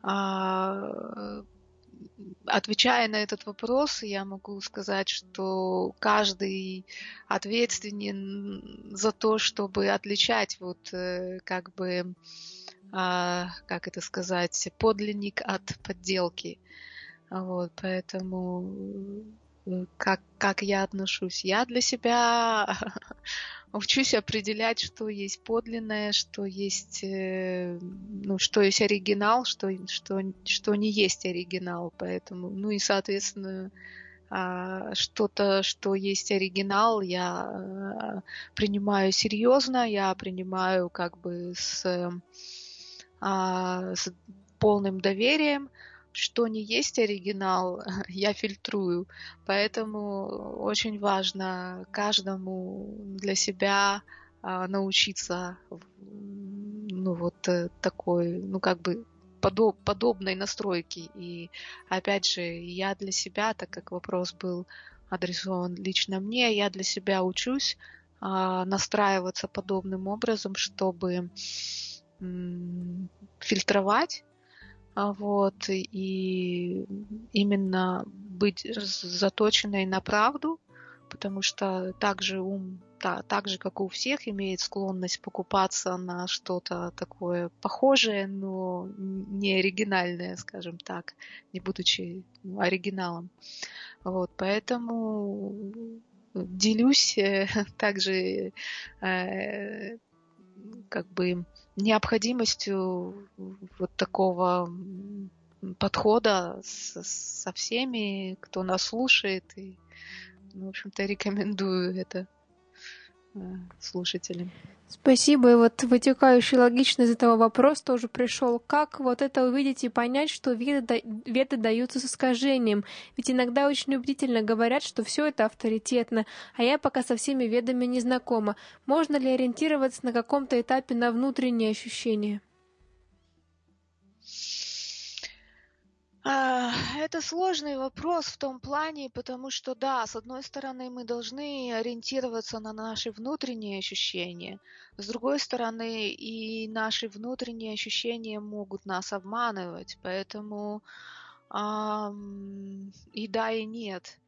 отвечая на этот вопрос, я могу сказать, что каждый ответственен за то, чтобы отличать вот как бы, как это сказать, подлинник от подделки. Вот, поэтому как, как я отношусь? Я для себя учусь определять, что есть подлинное, что есть, ну, что есть оригинал, что, что, что не есть оригинал. Поэтому, ну и, соответственно, что-то, что есть оригинал, я принимаю серьезно, я принимаю как бы с, с полным доверием. Что не есть оригинал, я фильтрую. Поэтому очень важно каждому для себя научиться, ну, вот такой, ну, как бы подоб, подобной настройки. И опять же, я для себя, так как вопрос был адресован лично мне, я для себя учусь настраиваться подобным образом, чтобы фильтровать. Вот, и именно быть заточенной на правду, потому что также ум, да, так же, как и у всех, имеет склонность покупаться на что-то такое похожее, но не оригинальное, скажем так, не будучи оригиналом. Вот, поэтому делюсь также как бы необходимостью вот такого подхода со, со всеми, кто нас слушает. И, в общем-то, рекомендую это слушателям. Спасибо. И вот вытекающий логично из этого вопрос тоже пришел. Как вот это увидеть и понять, что веды, веды даются с искажением? Ведь иногда очень убедительно говорят, что все это авторитетно, а я пока со всеми ведами не знакома. Можно ли ориентироваться на каком-то этапе на внутренние ощущения? Это сложный вопрос в том плане, потому что, да, с одной стороны, мы должны ориентироваться на наши внутренние ощущения, с другой стороны, и наши внутренние ощущения могут нас обманывать, поэтому эм, и да, и нет.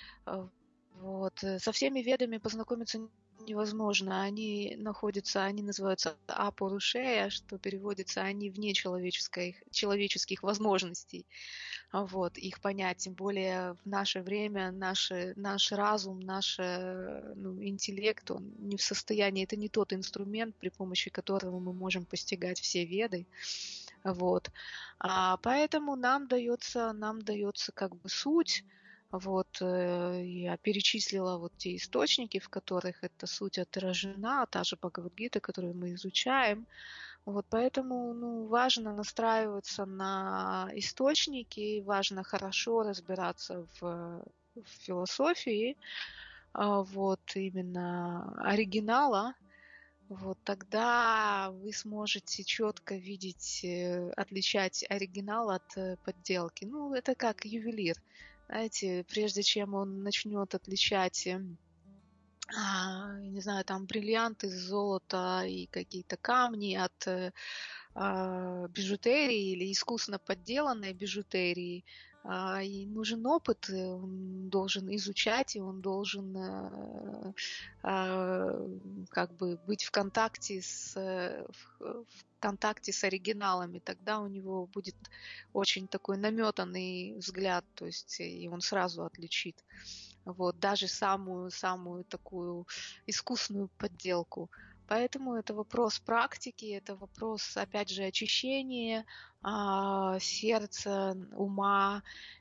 Вот. Со всеми ведами познакомиться невозможно. Они находятся, они называются апурушея, что переводится они вне человеческой, человеческих возможностей. Вот, их понять. Тем более в наше время наш, наш разум, наш ну, интеллект, он не в состоянии, это не тот инструмент, при помощи которого мы можем постигать все веды. Вот. А поэтому нам дается, нам дается как бы суть. Вот, я перечислила вот те источники, в которых эта суть отражена, та же Бхагавад-гита, которую мы изучаем. Вот, поэтому ну, важно настраиваться на источники, важно хорошо разбираться в, в философии, вот, именно оригинала. Вот тогда вы сможете четко видеть, отличать оригинал от подделки. Ну, это как ювелир. Знаете, прежде чем он начнет отличать, а, не знаю, там бриллианты, золото и какие-то камни от а, бижутерии или искусно подделанной бижутерии, а, и нужен опыт, он должен изучать, и он должен а, а, как бы быть в контакте с, в, в контакте с оригиналами. Тогда у него будет очень такой наметанный взгляд, то есть и он сразу отличит. Вот, даже самую-самую такую искусную подделку. Поэтому это вопрос практики, это вопрос, опять же, очищения а, сердца, ума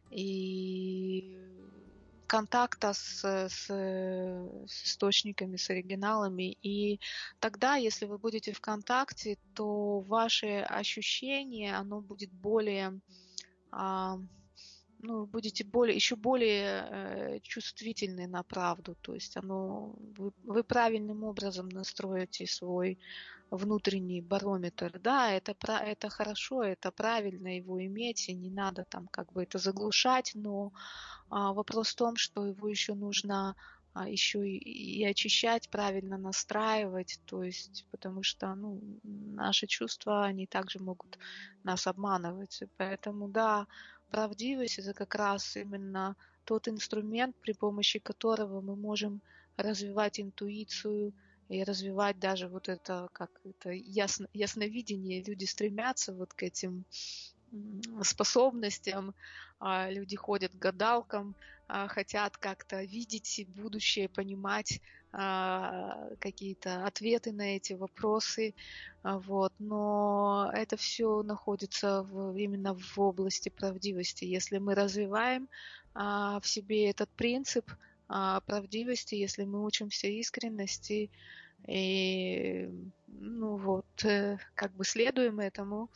и контакта с, с, с источниками, с оригиналами. И тогда, если вы будете в контакте, то ваше ощущение, оно будет более... А, ну, будете более, еще более э, чувствительны на правду. То есть оно, вы, вы правильным образом настроите свой внутренний барометр. Да, это, это хорошо, это правильно его иметь, и не надо там как бы это заглушать, но а, вопрос в том, что его еще нужно а, еще и, и очищать, правильно настраивать, то есть, потому что ну, наши чувства, они также могут нас обманывать. И поэтому, да, правдивость — это как раз именно тот инструмент, при помощи которого мы можем развивать интуицию и развивать даже вот это, как это ясно, ясновидение. Люди стремятся вот к этим способностям, люди ходят к гадалкам, хотят как-то видеть будущее, понимать какие-то ответы на эти вопросы, вот. Но это все находится в, именно в области правдивости. Если мы развиваем в себе этот принцип правдивости, если мы учимся искренности и ну вот, как бы следуем этому,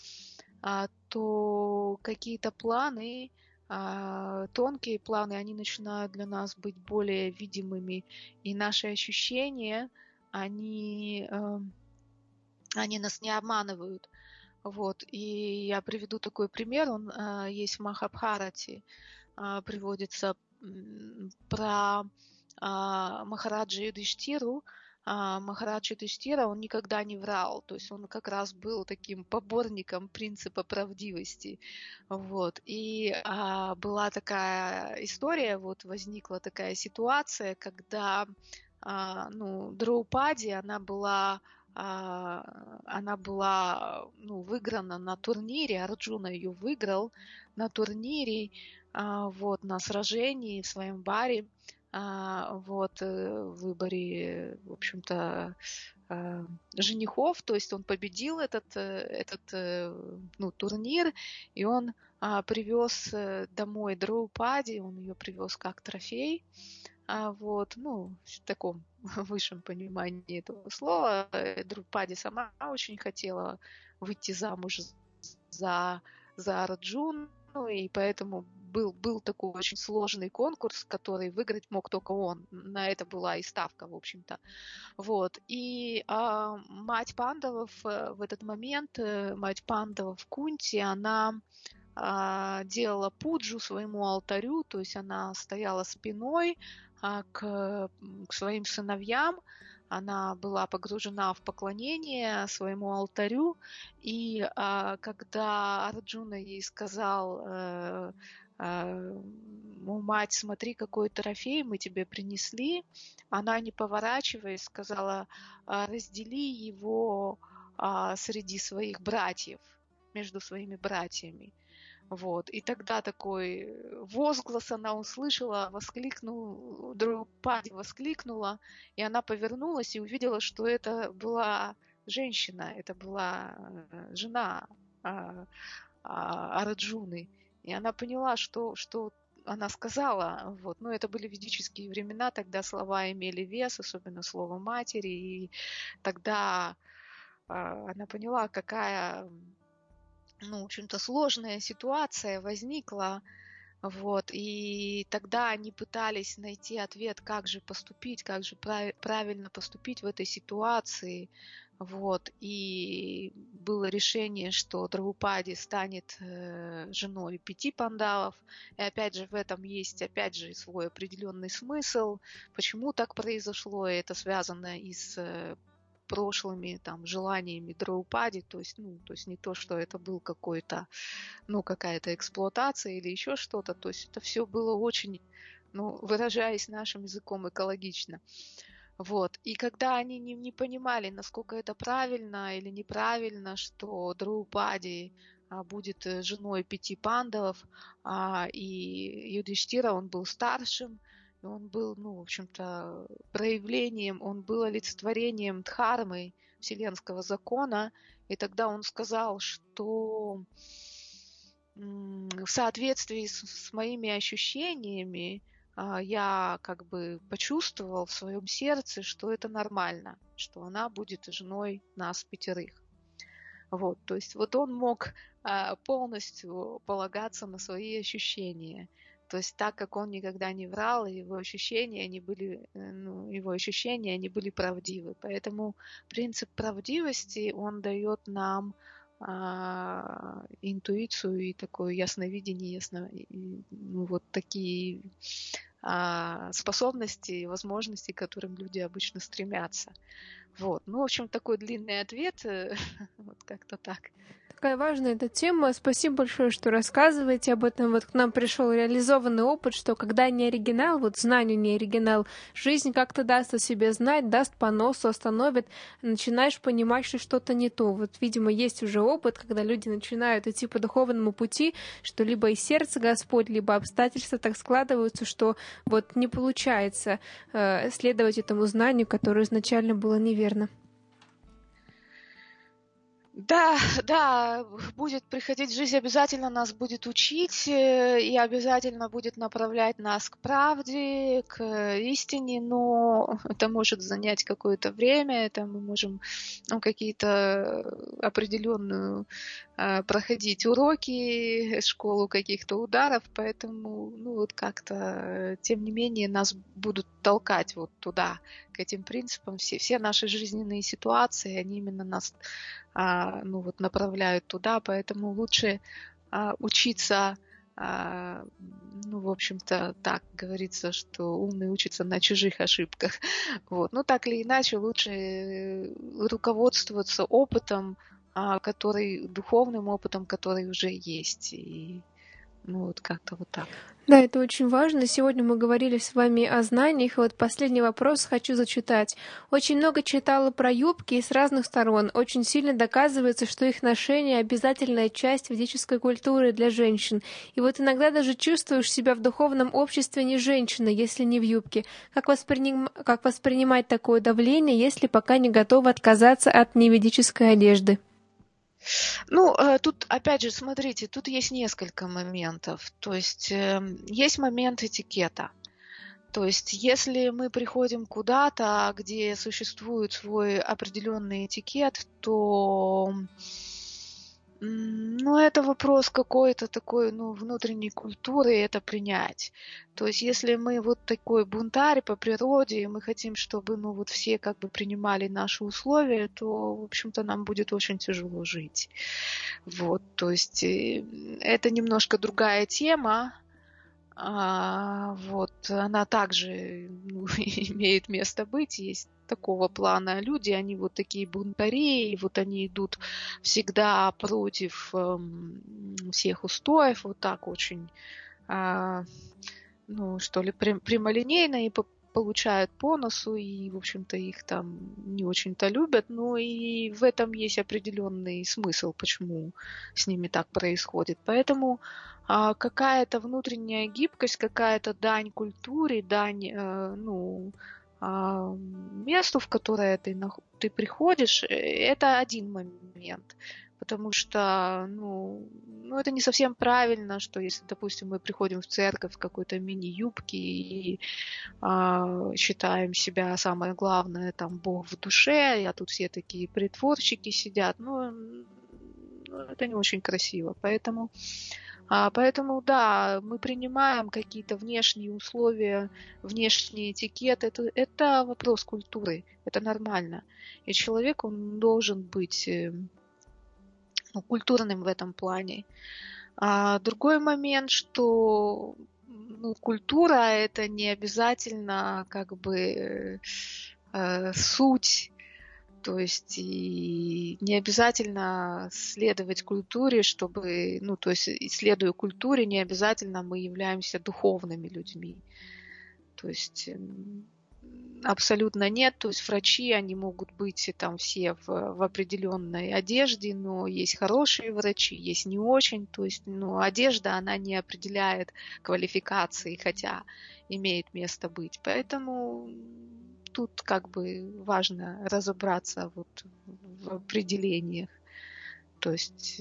то какие-то планы, тонкие планы, они начинают для нас быть более видимыми, и наши ощущения, они, они нас не обманывают. Вот. И я приведу такой пример, он есть в Махабхарате, приводится про Махараджа Юдхиштиру. Махарадж Юдхиштира, он никогда не врал, то есть он как раз был таким поборником принципа правдивости. Вот. И а, была такая история, вот возникла такая ситуация, когда а, ну, Драупади, она была она была ну, выиграна на турнире, Арджуна ее выиграл на турнире, вот, на сражении в своем баре, вот, в выборе, в общем-то, женихов, то есть он победил этот, этот ну, турнир, и он привез домой Драупади, он ее привез как трофей. А вот, ну, в таком высшем понимании этого слова, Драупади сама очень хотела выйти замуж за, за Арджуну, и поэтому был, был такой очень сложный конкурс, который выиграть мог только он. На это была и ставка, в общем-то. Вот. И а, мать Пандавов в этот момент, мать Пандавов Кунти, она делала пуджу своему алтарю, то есть она стояла спиной к, к своим сыновьям, она была погружена в поклонение своему алтарю, и когда Арджуна ей сказал: мать, смотри, какой трофей мы тебе принесли, она, не поворачиваясь, сказала: раздели его среди своих братьев, между своими братьями. Вот. И тогда такой возглас она услышала, воскликнула, Драупади воскликнула, и она повернулась и увидела, что это была женщина, это была жена Арджуны. И она поняла, что, что она сказала. Вот. Но это были ведические времена, тогда слова имели вес, особенно слово матери, и тогда она поняла, какая... ну, в общем-то, сложная ситуация возникла, вот, и тогда они пытались найти ответ, как же поступить, как же прав- правильно поступить в этой ситуации, вот, и было решение, что Драупади станет э, женой пяти пандавов, и опять же в этом есть, опять же, свой определенный смысл, почему так произошло, и это связано и с прошлыми там желаниями Драупади, то есть, ну, то есть не то, что это был какой-то, ну, какая-то эксплуатация или еще что-то, то есть это все было очень, ну, выражаясь нашим языком, экологично. Вот. И когда они не, не понимали, насколько это правильно или неправильно, что Драупади а, будет женой пяти пандавов, а, и Юдхиштира, он был старшим, и он был, ну, в общем-то, проявлением, он был олицетворением дхармы, вселенского закона, и тогда он сказал, что в соответствии с, с моими ощущениями я как бы почувствовал в своем сердце, что это нормально, что она будет женой нас пятерых. Вот, то есть вот он мог а, полностью полагаться на свои ощущения. То есть так как он никогда не врал, его ощущения, они были, э, ну, его ощущения, они были правдивы. Поэтому принцип правдивости, он дает нам а, интуицию и такое ясновидение, ясно, и, ну, вот такие а, способности и возможности, к которым люди обычно стремятся. Вот. Ну, в общем, такой длинный ответ. э, Вот как-то так. Такая важная эта тема. Спасибо большое, что рассказываете об этом. Вот к нам пришел реализованный опыт, что когда не оригинал, вот знанию не оригинал, жизнь как-то даст о себе знать, даст по носу, остановит, начинаешь понимать, что что-то не то. Вот, видимо, есть уже опыт, когда люди начинают идти по духовному пути, что либо из сердца Господь, либо обстоятельства так складываются, что вот не получается э, следовать этому знанию, которое изначально было неверно. Да, да, будет приходить жизнь, обязательно нас будет учить э, и обязательно будет направлять нас к правде, к э, истине, но это может занять какое-то время, это мы можем ну, какие-то определенную э, проходить уроки, школу каких-то ударов, поэтому, ну вот как-то, э, тем не менее, нас будут толкать вот туда, к этим принципам. Все, все наши жизненные ситуации, они именно нас а, ну вот направляют туда, поэтому лучше а, учиться, а, ну, в общем-то, так говорится, что умный учится на чужих ошибках. Вот. Ну, так или иначе, лучше руководствоваться опытом, а, который, духовным опытом, который уже есть. И, ну, вот как-то вот так. Да, это очень важно. Сегодня мы говорили с вами о знаниях. И вот последний вопрос хочу зачитать. Очень много читала про юбки и с разных сторон. Очень сильно доказывается, что их ношение — обязательная часть ведической культуры для женщин. И вот иногда даже чувствуешь себя в духовном обществе не женщиной, если не в юбке. Как, восприним... как воспринимать такое давление, если пока не готова отказаться от неведической одежды? Ну, э, тут, опять же, смотрите, тут есть несколько моментов. То есть э, есть момент этикета. То есть если мы приходим куда-то, где существует свой определенный этикет, то м, ну, это вопрос какой-то такой, ну, внутренней культуры это принять. То есть если мы вот такой бунтарь по природе, и мы хотим, чтобы, ну, вот все как бы принимали наши условия, то, в общем-то, нам будет очень тяжело жить. Вот, то есть э, это немножко другая тема. А, вот, она также ну, имеет место быть. Есть такого плана люди, они вот такие бунтари, и вот они идут всегда против эм, всех устоев, вот так очень, а, ну, что ли, прям- прямолинейно и по- получают по носу, и, в общем-то, их там не очень-то любят. Ну и в этом есть определенный смысл, почему с ними так происходит. Поэтому а, какая-то внутренняя гибкость, какая-то дань культуре, дань, э, ну, а, месту, в которое ты, нах- ты приходишь, э, это один момент. Потому что, ну, ну, это не совсем правильно, что если, допустим, мы приходим в церковь в какой-то мини-юбке и а, считаем себя самое главное, там, Бог в душе, а тут все такие притворщики сидят, ну, ну, это не очень красиво. Поэтому, а, поэтому, да, мы принимаем какие-то внешние условия, внешний этикет. Это, это вопрос культуры, это нормально. И человек, он должен быть э, ну, культурным в этом плане. А другой момент, что ну, культура это не обязательно как бы э, суть, то есть и не обязательно следовать культуре, чтобы, ну, то есть исследуя культуре, не обязательно мы являемся духовными людьми. То есть абсолютно нет. То есть врачи, они могут быть там все в, в определенной одежде, но есть хорошие врачи, есть не очень. То есть ну, одежда, она не определяет квалификации, хотя имеет место быть. Поэтому тут как бы важно разобраться вот в определениях. То есть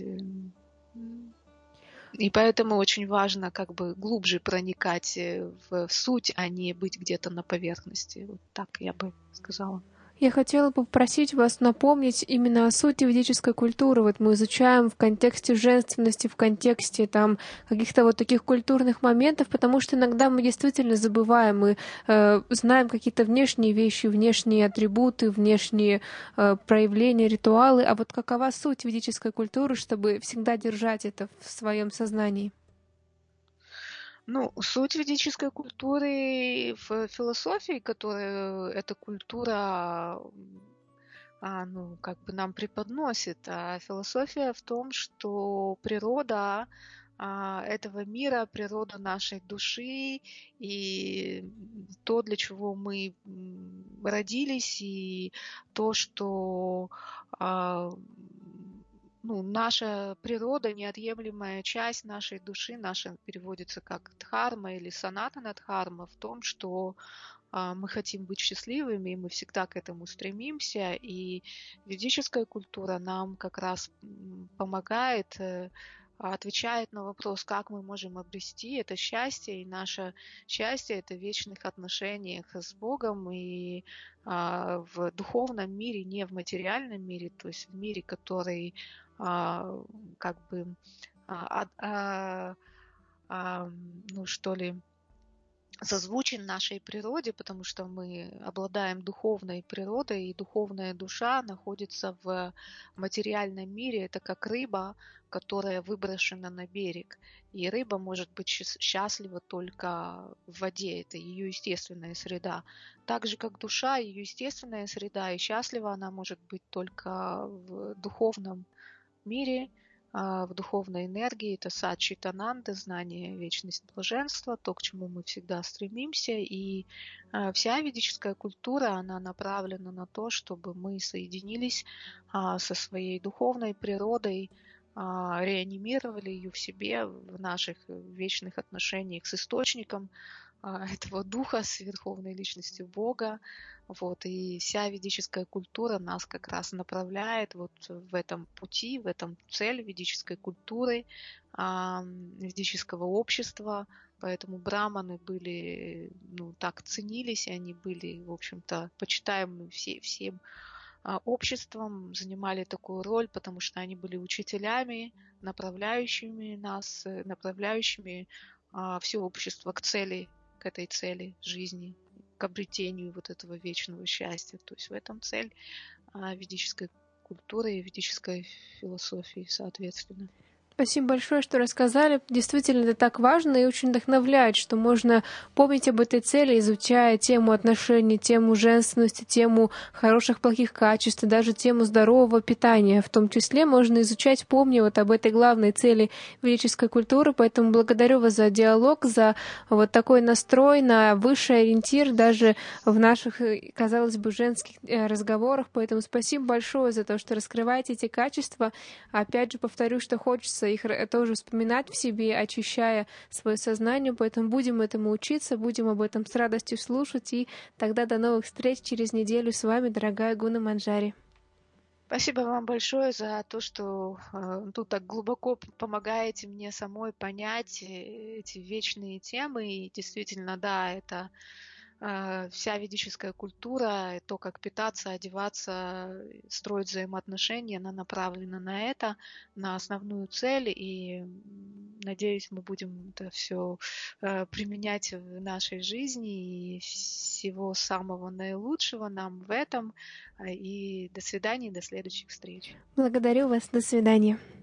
и поэтому очень важно как бы глубже проникать в суть, а не быть где-то на поверхности. Вот так я бы сказала. Я хотела бы попросить вас напомнить именно о сути ведической культуры. Вот мы изучаем в контексте женственности, в контексте там каких-то вот таких культурных моментов, потому что иногда мы действительно забываем, мы э, знаем какие-то внешние вещи, внешние атрибуты, внешние э, проявления, ритуалы. А вот какова суть ведической культуры, чтобы всегда держать это в своем сознании? Ну, суть ведической культуры в философии, которую эта культура м, а, ну, как бы нам преподносит. А философия в том, что природа а, этого мира, природа нашей души и то, для чего мы м, родились, и то, что а, ну, наша природа, неотъемлемая часть нашей души, наша переводится как дхарма или санатана дхарма, в том, что а, мы хотим быть счастливыми, и мы всегда к этому стремимся. И ведическая культура нам как раз м, помогает, э, отвечает на вопрос, как мы можем обрести это счастье. И наше счастье — это в вечных отношениях с Богом и а, в духовном мире, не в материальном мире, то есть в мире, который а, как бы а, а, а, а, ну что ли, созвучен нашей природе, потому что мы обладаем духовной природой, и духовная душа находится в материальном мире. Это как рыба, которая выброшена на берег. И рыба может быть счаст- счастлива только в воде, это ее естественная среда. Так же, как душа, ее естественная среда, и счастлива она может быть только в духовном мире, а, в духовной энергии. Это сад Читананда, знание, вечность, блаженства, то, к чему мы всегда стремимся. И а, вся ведическая культура, она направлена на то, чтобы мы соединились а, со своей духовной природой, а, реанимировали ее в себе, в наших вечных отношениях с источником а, этого духа, с верховной личностью Бога. Вот, и вся ведическая культура нас как раз направляет вот в этом пути, в этом цель ведической культуры, а, ведического общества. Поэтому браманы были, ну, так ценились, и они были, в общем-то, почитаемы все, всем а, обществом, занимали такую роль, потому что они были учителями, направляющими нас, э, направляющими а, все общество к цели, к этой цели жизни, к обретению вот этого вечного счастья. То есть в этом цель а, ведической культуры и ведической философии, соответственно. Спасибо большое, что рассказали. Действительно, это так важно и очень вдохновляет, что можно помнить об этой цели, изучая тему отношений, тему женственности, тему хороших, плохих качеств, и даже тему здорового питания. В том числе можно изучать, помня вот об этой главной цели ведической культуры. Поэтому благодарю вас за диалог, за вот такой настрой на высший ориентир даже в наших, э, казалось бы, женских э, разговорах. Поэтому спасибо большое за то, что раскрываете эти качества. Опять же, повторю, что хочется их р- тоже вспоминать в себе, очищая свое сознание, поэтому будем этому учиться, будем об этом с радостью слушать, и тогда до новых встреч через неделю с вами, дорогая Гуна Манджари. Спасибо вам большое за то, что э, тут так глубоко п- помогаете мне самой понять э, эти вечные темы. И действительно, да, это э, вся ведическая культура, и то, как питаться, одеваться, э, строить взаимоотношения, она направлена на это, на основную цель. И м, надеюсь, мы будем это все применять в нашей жизни. И всего самого наилучшего нам в этом. А, И до свидания, до следующих встреч. Благодарю вас, до свидания.